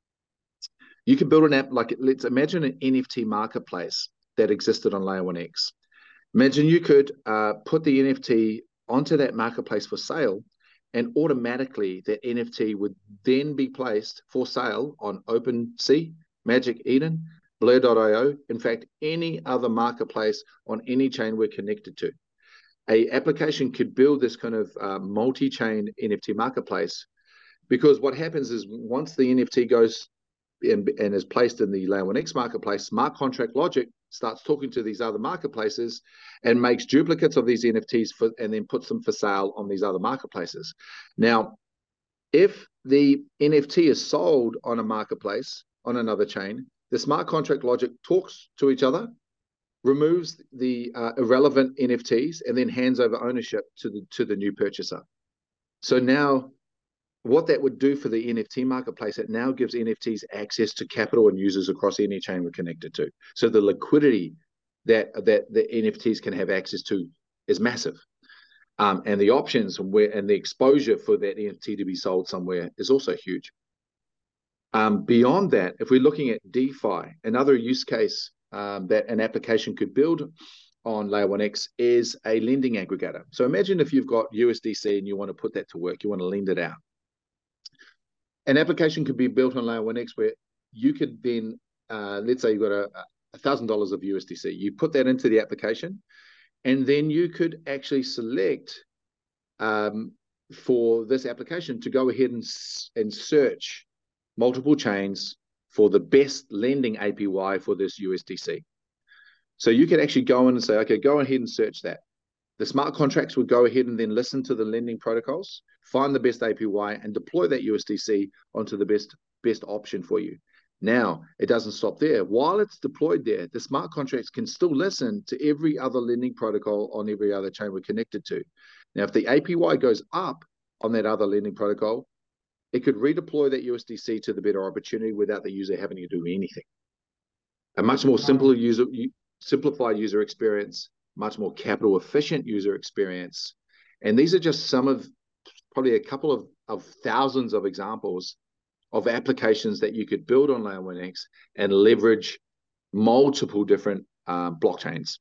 S2: you could build an app, like, let's imagine an N F T marketplace that existed on Layer one X. Imagine you could uh, put the N F T onto that marketplace for sale, and automatically that N F T would then be placed for sale on OpenSea, Magic Eden, Blur dot i o, in fact, any other marketplace on any chain we're connected to. A application could build this kind of uh, multi-chain N F T marketplace, because what happens is once the N F T goes and, and is placed in the Layer one X marketplace, smart contract logic starts talking to these other marketplaces and makes duplicates of these N F Ts for, and then puts them for sale on these other marketplaces. Now, if the N F T is sold on a marketplace on another chain, the smart contract logic talks to each other, removes the uh, irrelevant N F Ts, and then hands over ownership to the to the new purchaser. So now, what that would do for the N F T marketplace, it now gives N F Ts access to capital and users across any chain we're connected to. So the liquidity that that the N F Ts can have access to is massive. Um, and the options and where and the exposure for that N F T to be sold somewhere is also huge. Um, beyond that, if we're looking at DeFi, another use case um, that an application could build on Layer one X is a lending aggregator. So imagine if you've got U S D C and you want to put that to work, you want to lend it out. An application could be built on Layer one X where you could then, uh, let's say you've got a one thousand dollars of U S D C. You put that into the application, and then you could actually select um, for this application to go ahead and, and search multiple chains for the best lending A P Y for this U S D C. So you could actually go in and say, okay, go ahead and search that. The smart contracts would go ahead and then listen to the lending protocols, find the best A P Y, and deploy that U S D C onto the best, best option for you. Now, it doesn't stop there. While it's deployed there, the smart contracts can still listen to every other lending protocol on every other chain we're connected to. Now, if the A P Y goes up on that other lending protocol, it could redeploy that U S D C to the better opportunity without the user having to do anything. A much more simple user, simplified user experience, much more capital efficient user experience. And these are just some of probably a couple of, of thousands of examples of applications that you could build on Layer one X and leverage multiple different uh, blockchains.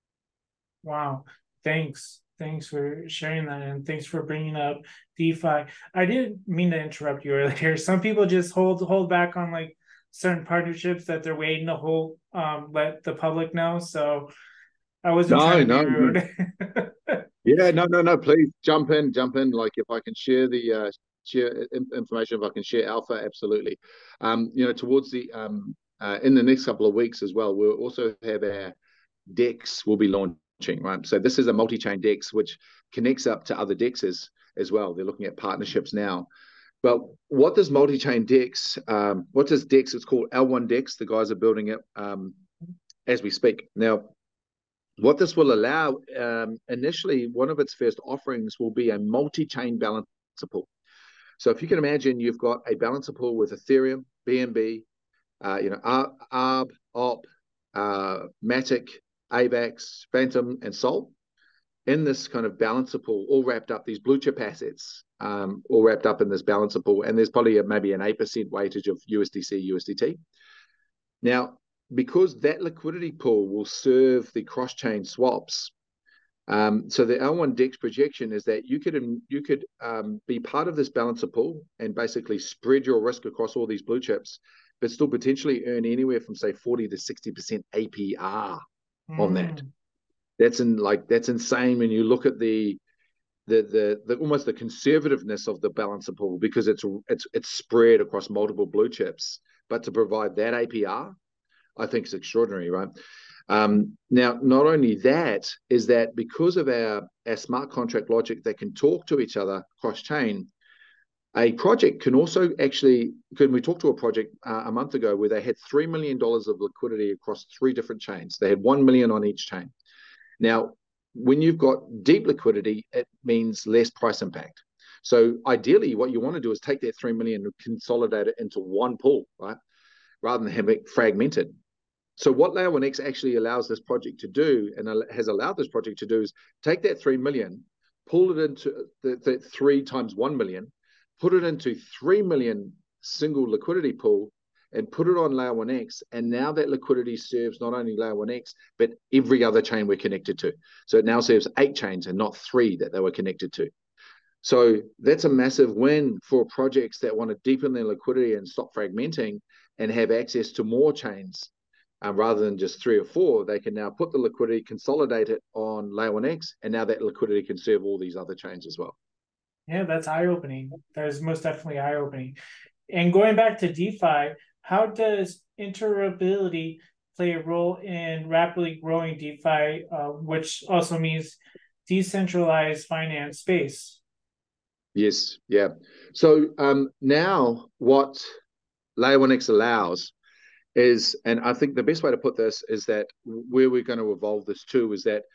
S1: Wow, thanks. Thanks for sharing that, and thanks for bringing up DeFi. I didn't mean to interrupt you earlier. Some people just hold hold back on like certain partnerships that they're waiting to hold, um, let the public know. So I wasn't
S2: No,
S1: trying to
S2: no,
S1: be rude.
S2: no. Yeah, no, no, no. Please jump in, jump in. Like if I can share the uh, share information, if I can share alpha, absolutely. Um, you know, towards the um, uh, in the next couple of weeks as well, we'll also have our DEX will be launching. Right, so this is a multi-chain DEX which connects up to other DEXs as well. They're looking at partnerships now. But what does multi-chain DEX? Um, what does DEX? It's called L one DEX. The guys are building it um, as we speak now. What this will allow, um, initially, one of its first offerings will be a multi-chain balancer pool. So if you can imagine, you've got a balancer pool with Ethereum, B N B, uh, you know, A R B, O P, uh, Matic, A VAX, Phantom, and Sol in this kind of balancer pool, all wrapped up, these blue chip assets, um, all wrapped up in this balancer pool. And there's probably a, maybe an eight percent weightage of U S D C, U S D T. Now, because that liquidity pool will serve the cross-chain swaps, um, so the L one DEX projection is that you could you could um, be part of this balancer pool and basically spread your risk across all these blue chips but still potentially earn anywhere from say forty to sixty percent A P R on that.
S1: Mm.
S2: That's in like that's insane when you look at the the the, the almost the conservativeness of the balancer pool, because it's it's it's spread across multiple blue chips, but to provide that A P R, I think is extraordinary, right? Um, now, not only that, is that because of our, our smart contract logic that can talk to each other cross-chain, a project can also actually, can we talked to a project uh, a month ago where they had three million dollars of liquidity across three different chains. They had one million on each chain. Now, when you've got deep liquidity, it means less price impact. So ideally, what you want to do is take that three million and consolidate it into one pool, right? Rather than have it fragmented. So what Layer one X actually allows this project to do, and has allowed this project to do, is take that three million, pull it into the, the three times one million, put it into three million single liquidity pool, and put it on Layer one X. And now that liquidity serves not only Layer one X, but every other chain we're connected to. So it now serves eight chains and not three that they were connected to. So that's a massive win for projects that want to deepen their liquidity and stop fragmenting and have access to more chains. Um, rather than just three or four, they can now put the liquidity, consolidate it on Layer one X, and now that liquidity can serve all these other chains as well.
S1: Yeah, that's eye-opening. That is most definitely eye-opening. And going back to DeFi, how does interoperability play a role in rapidly growing DeFi, uh, which also means decentralized finance space?
S2: Yes, yeah. So um, now what Layer one X allows is, and I think the best way to put this is that where we're going to evolve this to is that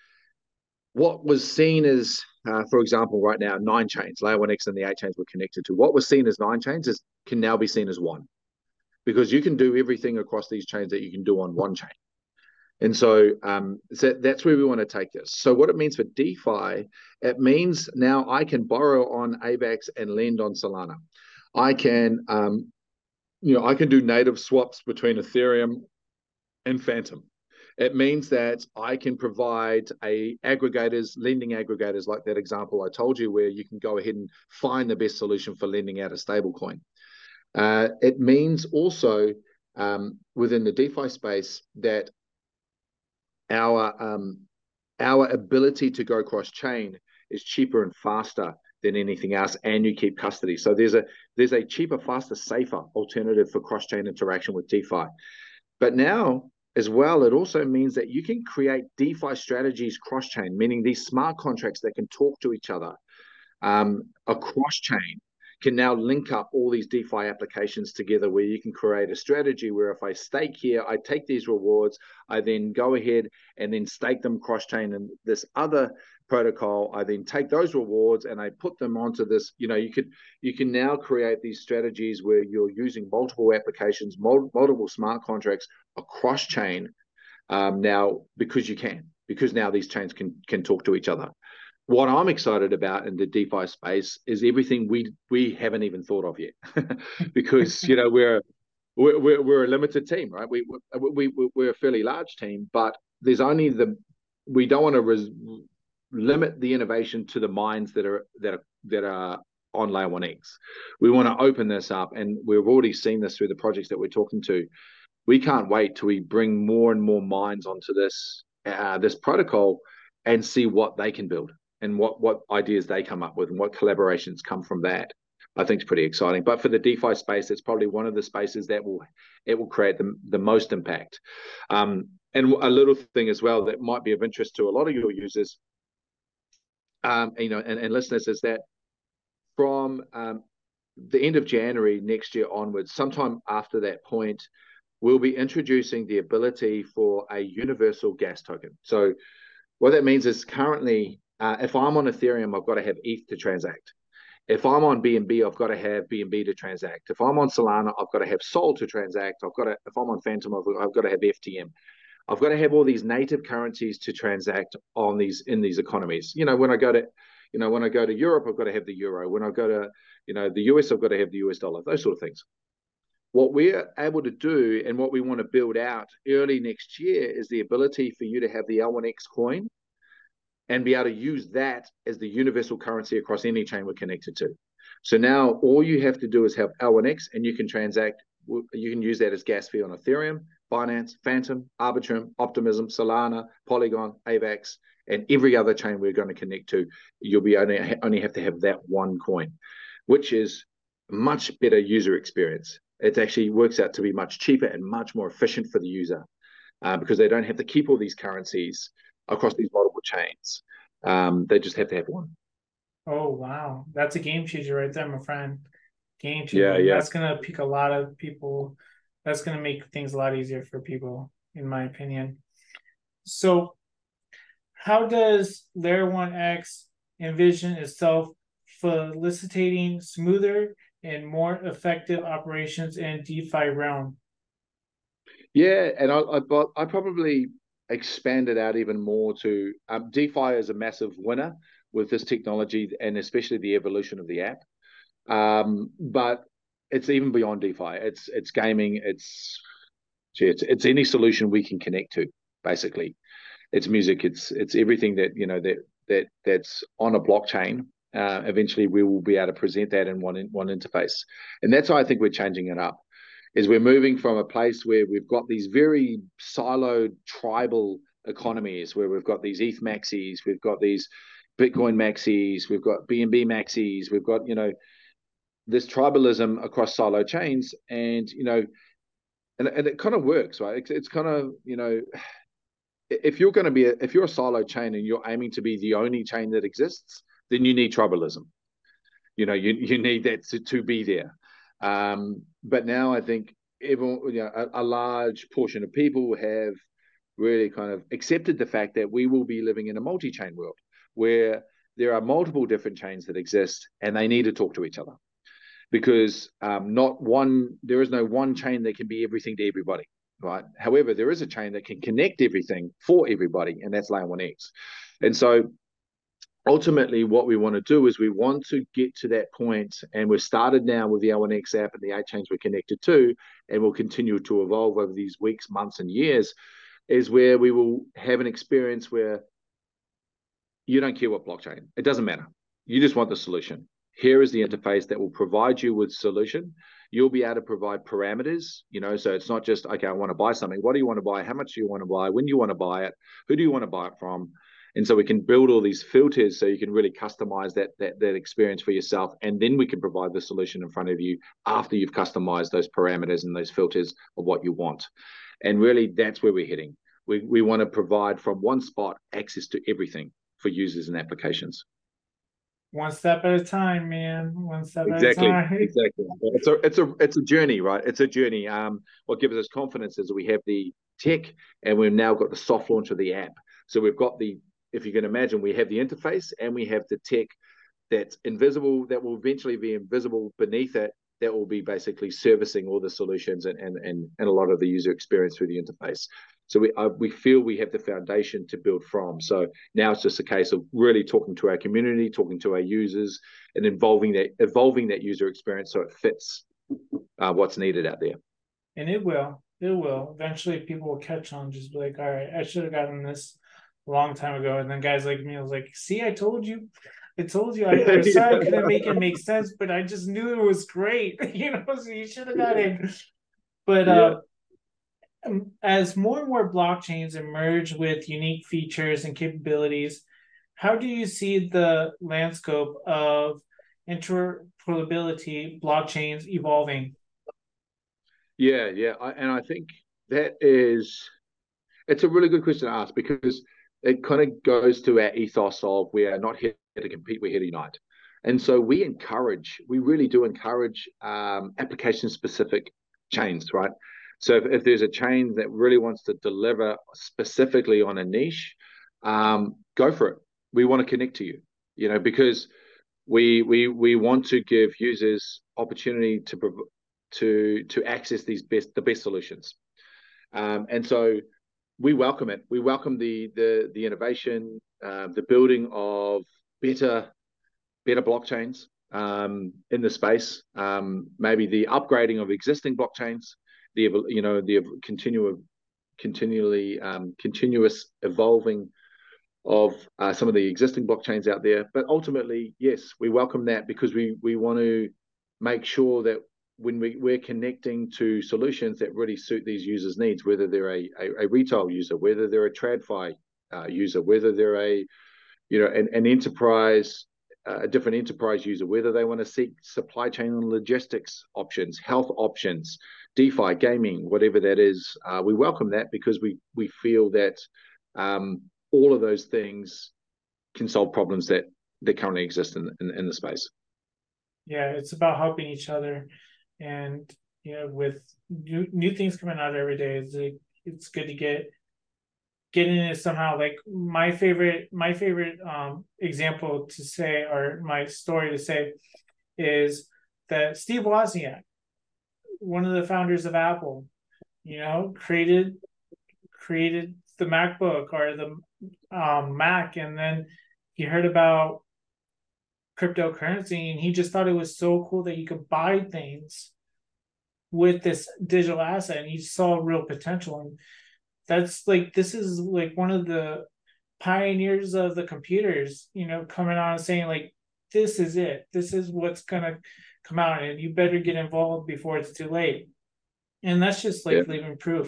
S2: what was seen as, uh, for example, right now, nine chains, Layer one X and the eight chains we're connected to, what was seen as nine chains is can now be seen as one, because you can do everything across these chains that you can do on one chain. And so, um, so that's where we want to take this. So what it means for DeFi, it means now I can borrow on A VAX and lend on Solana. I can, um, you know, I can do native swaps between Ethereum and Phantom. It means that I can provide a aggregators, lending aggregators like that example I told you, where you can go ahead and find the best solution for lending out a stablecoin. Uh, it means also um, within the DeFi space that our um, our ability to go cross-chain is cheaper and faster than anything else, and you keep custody. So there's a there's a cheaper, faster, safer alternative for cross-chain interaction with DeFi. But now, as well, it also means that you can create DeFi strategies cross-chain, meaning these smart contracts that can talk to each other um, across chain can now link up all these DeFi applications together, where you can create a strategy where if I stake here, I take these rewards, I then go ahead and then stake them cross-chain in this other protocol. I then take those rewards and I put them onto this. You know, you could you can now create these strategies where you're using multiple applications, mul multiple smart contracts across chain um, now, because you can, because now these chains can can talk to each other. What I'm excited about in the DeFi space is everything we we haven't even thought of yet, because you know we're we're we're a limited team, right? We we we're a fairly large team, but there's only the we don't want to res, limit the innovation to the minds that are that are that are on Layer one X. We want to open this up, and we've already seen this through the projects that we're talking to. We can't wait till we bring more and more minds onto this uh, this protocol and see what they can build and what what ideas they come up with and what collaborations come from that. I think it's pretty exciting. But for the DeFi space, it's probably one of the spaces that will it will create the, the most impact. Um, and a little thing as well that might be of interest to a lot of your users, um, you know, and, and listeners, is that from um, the end of January next year onwards, sometime after that point, we'll be introducing the ability for a universal gas token. So what that means is currently, uh, if I'm on Ethereum, I've got to have E T H to transact. If I'm on B N B, I've got to have B N B to transact. If I'm on Solana, I've got to have Sol to transact. I've got to, if I'm on Phantom, I've, I've got to have F T M. I've got to have all these native currencies to transact on these in these economies. You know, when I go to, you know, when I go to Europe, I've got to have the euro. When I go to, you know, the U S, I've got to have the U S dollar. Those sort of things. What we're able to do and what we want to build out early next year is the ability for you to have the L one X coin and be able to use that as the universal currency across any chain we're connected to. So now all you have to do is have L one X and you can transact you can use that as gas fee on Ethereum, Binance, Phantom, Arbitrum, Optimism, Solana, Polygon, AVAX, and every other chain we're going to connect to. You'll be only only have to have that one coin, which is a much better user experience. It actually works out to be much cheaper and much more efficient for the user, uh, because they don't have to keep all these currencies across these multiple chains. Um, they just have to have one.
S1: Oh wow, that's a game changer right there, my friend. Game changer.
S2: Yeah,
S1: And
S2: yeah.
S1: that's gonna pique a lot of people. That's gonna make things a lot easier for people, in my opinion. So, how does Layer One X envision itself facilitating smoother and more effective operations in DeFi realm?
S2: Yeah, and I, I, I probably expanded out even more to um, DeFi is a massive winner with this technology and especially the evolution of the app. Um, but it's even beyond DeFi. It's it's gaming. It's it's it's any solution we can connect to. Basically, it's music. It's it's everything that you know that that that's on a blockchain. Uh, eventually, we will be able to present that in one in, one interface, and that's why I think we're changing it up. Is we're moving from a place where we've got these very siloed tribal economies, where we've got these E T H maxis, we've got these Bitcoin maxis, we've got B N B maxis, we've got you know this tribalism across silo chains, and you know, and, and it kind of works, right? It's, it's kind of you know, if you're going to be a, if you're a silo chain and you're aiming to be the only chain that exists, then you need tribalism. You know, you you need that to, to be there. Um, but now I think everyone, you know, a, a large portion of people have really kind of accepted the fact that we will be living in a multi-chain world where there are multiple different chains that exist and they need to talk to each other, because um, not one, there is no one chain that can be everything to everybody, right? However, there is a chain that can connect everything for everybody, and that's Layer one X. And so ultimately what we want to do is we want to get to that point, and we've started now with the L one X app and the eight chains we're connected to, and we'll continue to evolve over these weeks, months, and years, is where we will have an experience where you don't care what blockchain, it doesn't matter. You just want the solution. Here is the interface that will provide you with solution. You'll be able to provide parameters, you know, so it's not just, okay, I want to buy something. What do you want to buy? How much do you want to buy? When do you want to buy it? Who do you want to buy it from? And so we can build all these filters so you can really customize that, that, that experience for yourself. And then we can provide the solution in front of you after you've customized those parameters and those filters of what you want. And really, that's where we're heading. We, we want to provide from one spot access to everything for users and applications.
S1: One step at a time, man. One step
S2: Exactly,
S1: at a time.
S2: exactly. It's a it's a it's a journey, right? It's a journey. Um, what gives us confidence is we have the tech, and we've now got the soft launch of the app. So we've got the, if you can imagine, we have the interface and we have the tech that's invisible, that will eventually be invisible beneath it, that will be basically servicing all the solutions and and and, and a lot of the user experience through the interface. So we uh, we feel we have the foundation to build from. So now it's just a case of really talking to our community, talking to our users, and involving that evolving that user experience so it fits uh, what's needed out there.
S1: And it will. It will. Eventually people will catch on, just be like, all right, I should have gotten this a long time ago. And then guys like me, I was like, see, I told you. I told you. I, I was sorry I couldn't make it make sense, but I just knew it was great. You know, so you should have got it. But
S2: Yeah.
S1: uh as more and more blockchains emerge with unique features and capabilities, how do you see the landscape of interoperability blockchains evolving?
S2: Yeah, yeah, I, and I think that is, it's a really good question to ask, because it kind of goes to our ethos of we are not here to compete, we're here to unite. And so we encourage, we really do encourage um, application specific chains, right? So if, if there's a chain that really wants to deliver specifically on a niche, um, go for it. We want to connect to you, you know, because we we we want to give users opportunity to to to access these best the best solutions, um, and so we welcome it. We welcome the the the innovation, uh, the building of better better blockchains um, in the space. Um, maybe the upgrading of existing blockchains, the you know the continual continually um, continuous evolving of uh, some of the existing blockchains out there. But ultimately, yes, we welcome that, because we we want to make sure that when we, we're connecting to solutions that really suit these users' needs, whether they're a, a, a retail user, whether they're a TradFi uh, user, whether they're a, you know, an, an enterprise, uh, a different enterprise user, whether they want to seek supply chain and logistics options, health options, DeFi, gaming, whatever that is, uh, we welcome that because we we feel that um, all of those things can solve problems that that currently exist in, in, in the space.
S1: Yeah, it's about helping each other, and you know, with new new things coming out every day, it's like, it's good to get get in it somehow. Like my favorite my favorite um example to say, or my story to say, is that Steve Wozniak, one of the founders of Apple, you know, created created the MacBook or the um, Mac, and then he heard about cryptocurrency and he just thought it was so cool that you could buy things with this digital asset, and he saw real potential. And that's like, this is like one of the pioneers of the computers, you know, coming on and saying like, this is it, this is what's gonna come out, and you better get involved before it's too late. And that's just like
S2: Yeah.
S1: living proof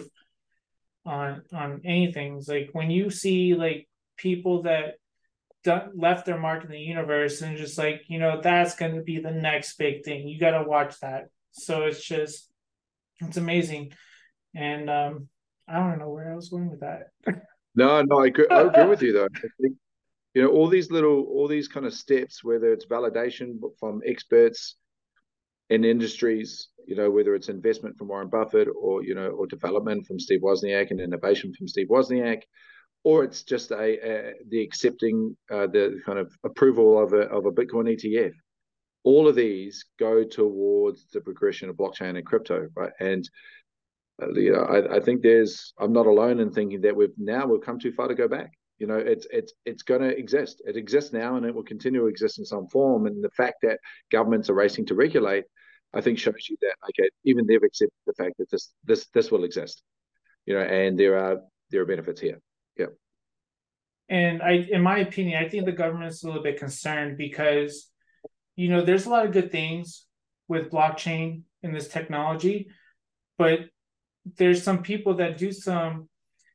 S1: on on anything. It's like when you see like people that done, left their mark in the universe, and just like, you know, that's going to be the next big thing, you got to watch that. So it's just, it's amazing. And um I don't know where I was going with that.
S2: No, no, I agree, I agree with you though. I think, you know, all these little, all these kind of steps, whether it's validation from experts in industries, you know, whether it's investment from Warren Buffett, or, you know, or development from Steve Wozniak and innovation from Steve Wozniak, or it's just a, a the accepting uh, the kind of approval of a of a Bitcoin E T F. All of these go towards the progression of blockchain and crypto, right? And uh, you know, I, I think there's, I'm not alone in thinking that we've now we've come too far to go back. You know, it's it's it's going to exist. It exists now, and it will continue to exist in some form. And the fact that governments are racing to regulate, I think, shows you that, okay, even they've accepted the fact that this this this will exist. You know, and there are there are benefits here. Yeah.
S1: And I, in my opinion, I think the government's a little bit concerned because, you know, there's a lot of good things with blockchain and this technology, but there's some people that do some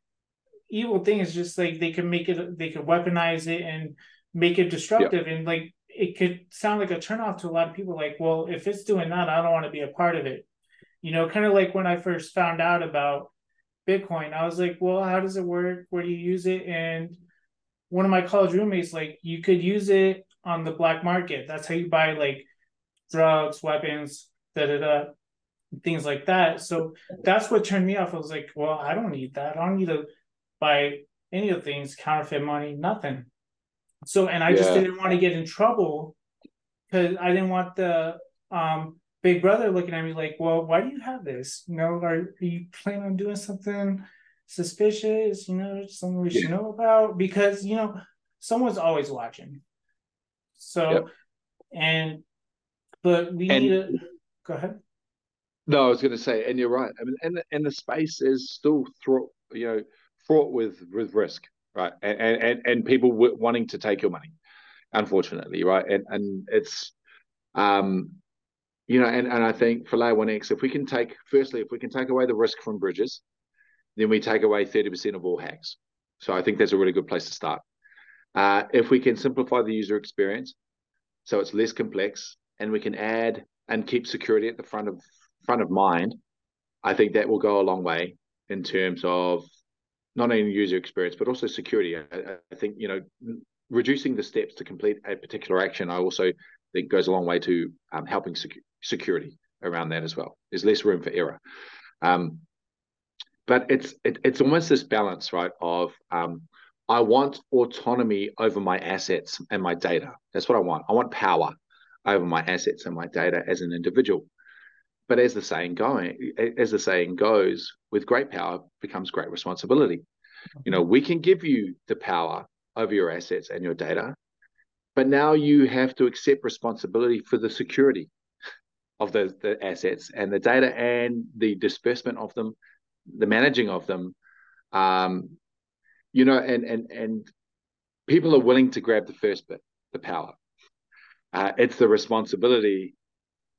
S1: evil things, just like they can make it, they can weaponize it and make it
S2: Yeah.
S1: destructive. And like, it could sound like a turnoff to a lot of people. Like, well, if it's doing that, I don't want to be a part of it. You know, kind of like when I first found out about Bitcoin, I was like, well, how does it work? Where do you use it? And one of my college roommates, like, you could use it on the black market. That's how you buy like drugs, weapons, da da da, things like that. So that's what turned me off. I was like, well, I don't need that. I don't need to buy any of the things, counterfeit money, nothing. So, and I just
S2: Yeah.
S1: didn't want to get in trouble because I didn't want the um, big brother looking at me like, well, why do you have this? You know, are, are you planning on doing something suspicious? You know, something we should
S2: Yeah.
S1: know about? Because, you know, someone's always watching. So,
S2: Yep.
S1: and, but we need
S2: And
S1: to, go ahead.
S2: no, I was going to say, and you're right. I mean, and the, and the space is still fraught, you know, fraught with with risk, right? And and and people w- wanting to take your money, unfortunately, right? And and it's, um, you know, and and I think for Layer One X, if we can take, firstly, if we can take away the risk from bridges, then we take away thirty percent of all hacks. So I think that's a really good place to start. Uh, if we can simplify the user experience so it's less complex, and we can add and keep security at the front of front of mind, I think that will go a long way in terms of not only user experience but also security. I, I think, you know, reducing the steps to complete a particular action, I also think goes a long way to um, helping sec- security around that as well. There's less room for error. Um, but it's it, it's almost this balance, right? Of um, I want autonomy over my assets and my data. That's what I want. I want power over my assets and my data as an individual. But as the saying going, as the saying goes, with great power becomes great responsibility. You know, we can give you the power over your assets and your data, but now you have to accept responsibility for the security of the, the assets and the data and the disbursement of them, the managing of them. Um, you know, and and and people are willing to grab the first bit, the power. Uh, it's the responsibility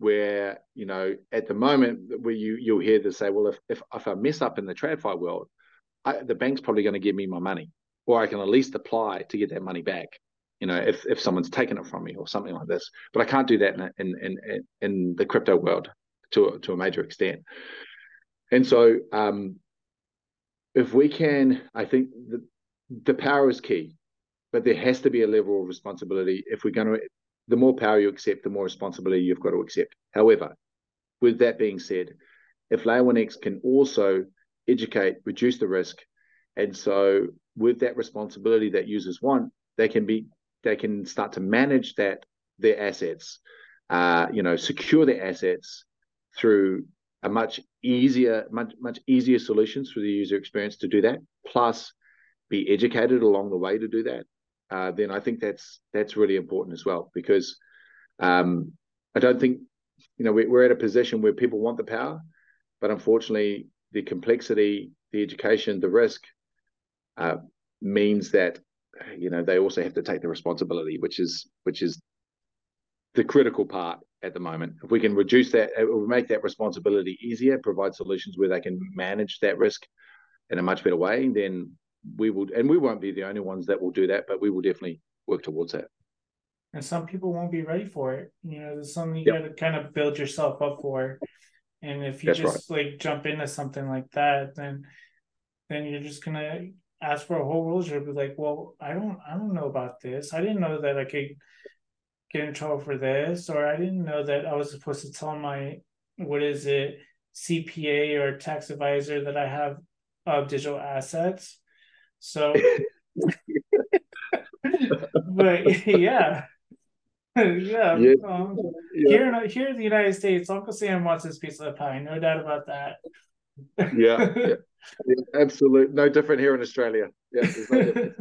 S2: where, you know, at the moment where you you'll hear this say, well, if if, if I mess up in the TradFi world, I, the bank's probably going to give me my money, or I can at least apply to get that money back. You know, if if someone's taken it from me or something like this, but I can't do that in in in, in the crypto world to a, to a major extent. And so, um, if we can, I think the the power is key, but there has to be a level of responsibility. If we're going to, the more power you accept, the more responsibility you've got to accept. However, with that being said, if Layer one X can also educate, reduce the risk, and so with that responsibility that users want, they can be they can start to manage that their assets, uh, you know, secure their assets through a much easier, much much easier solutions for the user experience to do that. Plus, be educated along the way to do that. Uh, then I think that's that's really important as well, because um, I don't think, you know, we, we're at a position where people want the power, but unfortunately, the complexity, the education, the risk uh, means that, you know, they also have to take the responsibility, which is which is the critical part at the moment. If we can reduce that, it will make that responsibility easier, provide solutions where they can manage that risk in a much better way, then we will, and we won't be the only ones that will do that, but we will definitely work towards that.
S1: And some people won't be ready for it. You know, there's something you
S2: Yep.
S1: got to kind of build yourself up for. And if you
S2: That's
S1: just
S2: right.
S1: like jump into something like that, then then you're just gonna ask for a whole role. You'll be like, well, I don't I don't know about this. I didn't know that I could get in trouble for this, or I didn't know that I was supposed to tell my, what is it, C P A or tax advisor that I have uh, digital assets. So, but yeah, yeah.
S2: Yeah,
S1: Um,
S2: yeah,
S1: here in here in the United States, Uncle Sam wants his piece of the pie, no doubt about
S2: yeah, yeah,
S1: that.
S2: yeah. Absolutely, no different here in Australia. Yeah, there's no difference.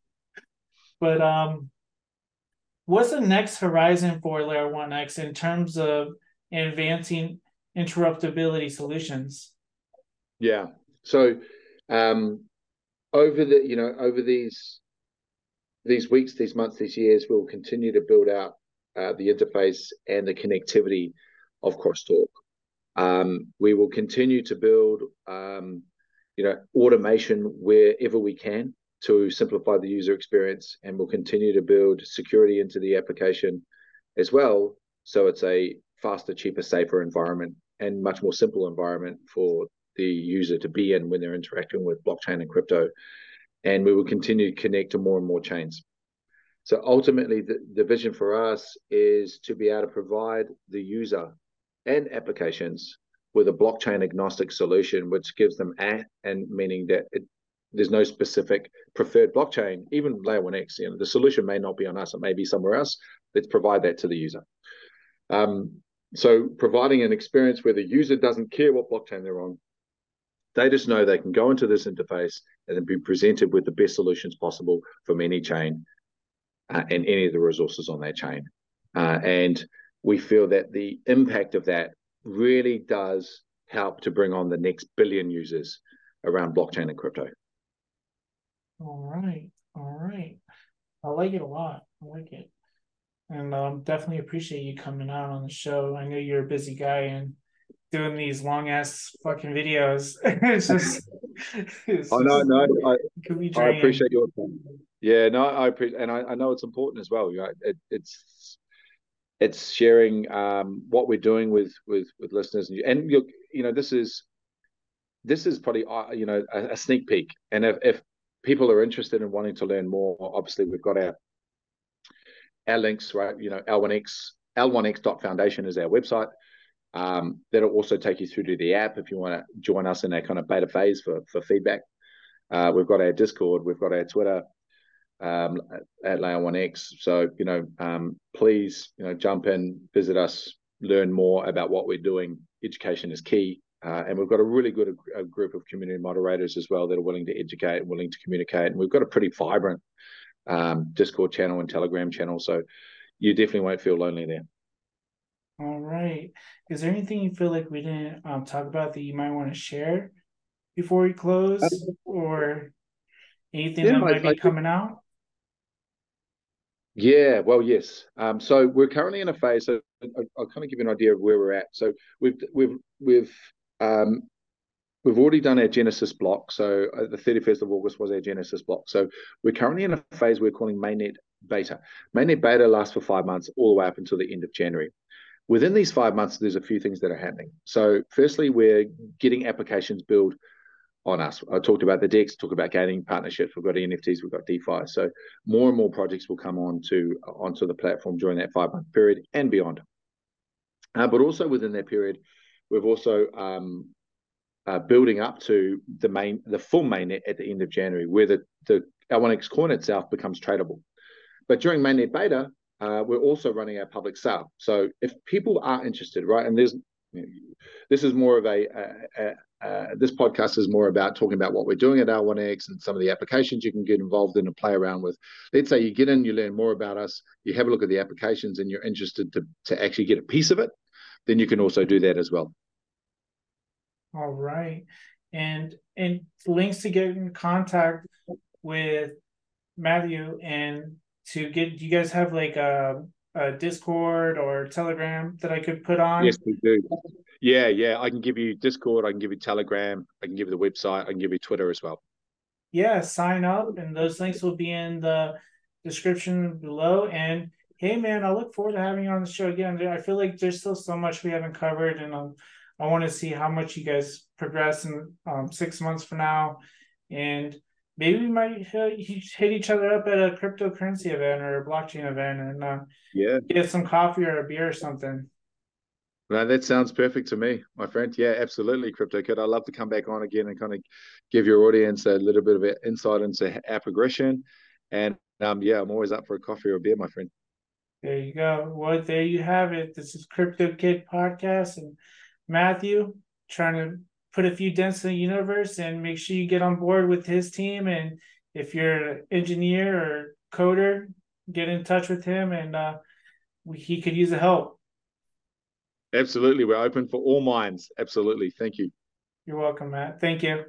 S1: But um, what's the next horizon for Layer one X in terms of advancing interruptibility solutions?
S2: Yeah. So, um, over the, you know, over these these weeks, these months, these years, we'll continue to build out uh, the interface and the connectivity of Crosstalk. Um, we will continue to build, um, you know, automation wherever we can to simplify the user experience, and we'll continue to build security into the application as well, so it's a faster, cheaper, safer environment and much more simple environment for the user to be in when they're interacting with blockchain and crypto. And we will continue to connect to more and more chains. So ultimately, the, the vision for us is to be able to provide the user and applications with a blockchain agnostic solution, which gives them a, and meaning that it, there's no specific preferred blockchain. Even Layer one X, you know, the solution may not be on us, it may be somewhere else. Let's provide that to the user. Um, so providing an experience where the user doesn't care what blockchain they're on. They just know they can go into this interface and then be presented with the best solutions possible from any chain uh, and any of the resources on that chain. Uh, and we feel that the impact of that really does help to bring on the next billion users around blockchain and crypto.
S1: All right, all right. I like it a lot. I like it, and um, definitely appreciate you coming out on the show. I know you're a busy guy and doing these long ass fucking videos. It's just, it's
S2: Oh no,
S1: just,
S2: no, I,
S1: it could be
S2: I
S1: draining.
S2: appreciate your time. Yeah, no, I appreciate, and I, I know it's important as well. You know, it, it's it's sharing um, what we're doing with with with listeners, and, and you you know, this is this is probably uh, you know, a, a sneak peek. And if, if people are interested in wanting to learn more, obviously we've got our our links, right? You know, L one X L one X dot foundation is our website. Um, that'll also take you through to the app if you want to join us in that kind of beta phase for for feedback. Uh, we've got our Discord, we've got our Twitter um, at Layer one X. So, you know, um, please, you know, jump in, visit us, learn more about what we're doing. Education is key. Uh, and we've got a really good a group of community moderators as well that are willing to educate and willing to communicate. And we've got a pretty vibrant um, Discord channel and Telegram channel. So you definitely won't feel lonely there.
S1: All right. Is there anything you feel like we didn't um, talk about that you might want to share before we close, or anything
S2: Yeah,
S1: that
S2: I,
S1: might
S2: I
S1: be
S2: think
S1: coming out?
S2: Yeah, well, yes. Um, so we're currently in a phase. So I- I'll kind of give you an idea of where we're at. So we've we've we've um, we've already done our Genesis block. So uh, the thirty-first of August was our Genesis block. So we're currently in a phase we're calling mainnet beta. Mainnet beta lasts for five months, all the way up until the end of January. Within these five months, there's a few things that are happening. So firstly, we're getting applications built on us. I talked about the DEX, talked about gaining partnerships. We've got N F Ts, we've got DeFi. So more and more projects will come on to onto the platform during that five month period and beyond. Uh, but also within that period, we've also um, uh, building up to the main, the full mainnet at the end of January, where the the L one X coin itself becomes tradable. But during mainnet beta, uh, we're also running our public sale. So if people are interested, right, and there's this is more of a, a, a uh, this podcast is more about talking about what we're doing at L one X and some of the applications you can get involved in and play around with. Let's say you get in, you learn more about us, you have a look at the applications, and you're interested to to actually get a piece of it, then you can also do that as well.
S1: All right. And and links to get in contact with Matthew and to get, do you guys have like a, a Discord or Telegram that I could put
S2: Yes,
S1: on?
S2: we do. Yeah, yeah. I can give you Discord, I can give you Telegram, I can give you the website, I can give you Twitter as well.
S1: Yeah, sign up and those links will be in the description below. And hey man, I look forward to having you on the show again. I feel like there's still so much we haven't covered, and um, I want to see how much you guys progress in um, six months from now. And maybe we might hit each other up at a cryptocurrency event or a blockchain event and uh,
S2: Yeah.
S1: get some coffee or a beer or something.
S2: No, that sounds perfect to me, my friend. Yeah, absolutely, Crypto Kid. I'd love to come back on again and kind of give your audience a little bit of insight into our progression. And um, yeah, I'm always up for a coffee or a beer, my friend.
S1: There you go. Well, there you have it. This is Crypto Kid Podcast and Matthew trying to put a few dents in the universe, and make sure you get on board with his team. And if you're an engineer or coder, get in touch with him, and uh, he could use the help.
S2: Absolutely. We're open for all minds. Absolutely. Thank you.
S1: You're welcome, Matt. Thank you.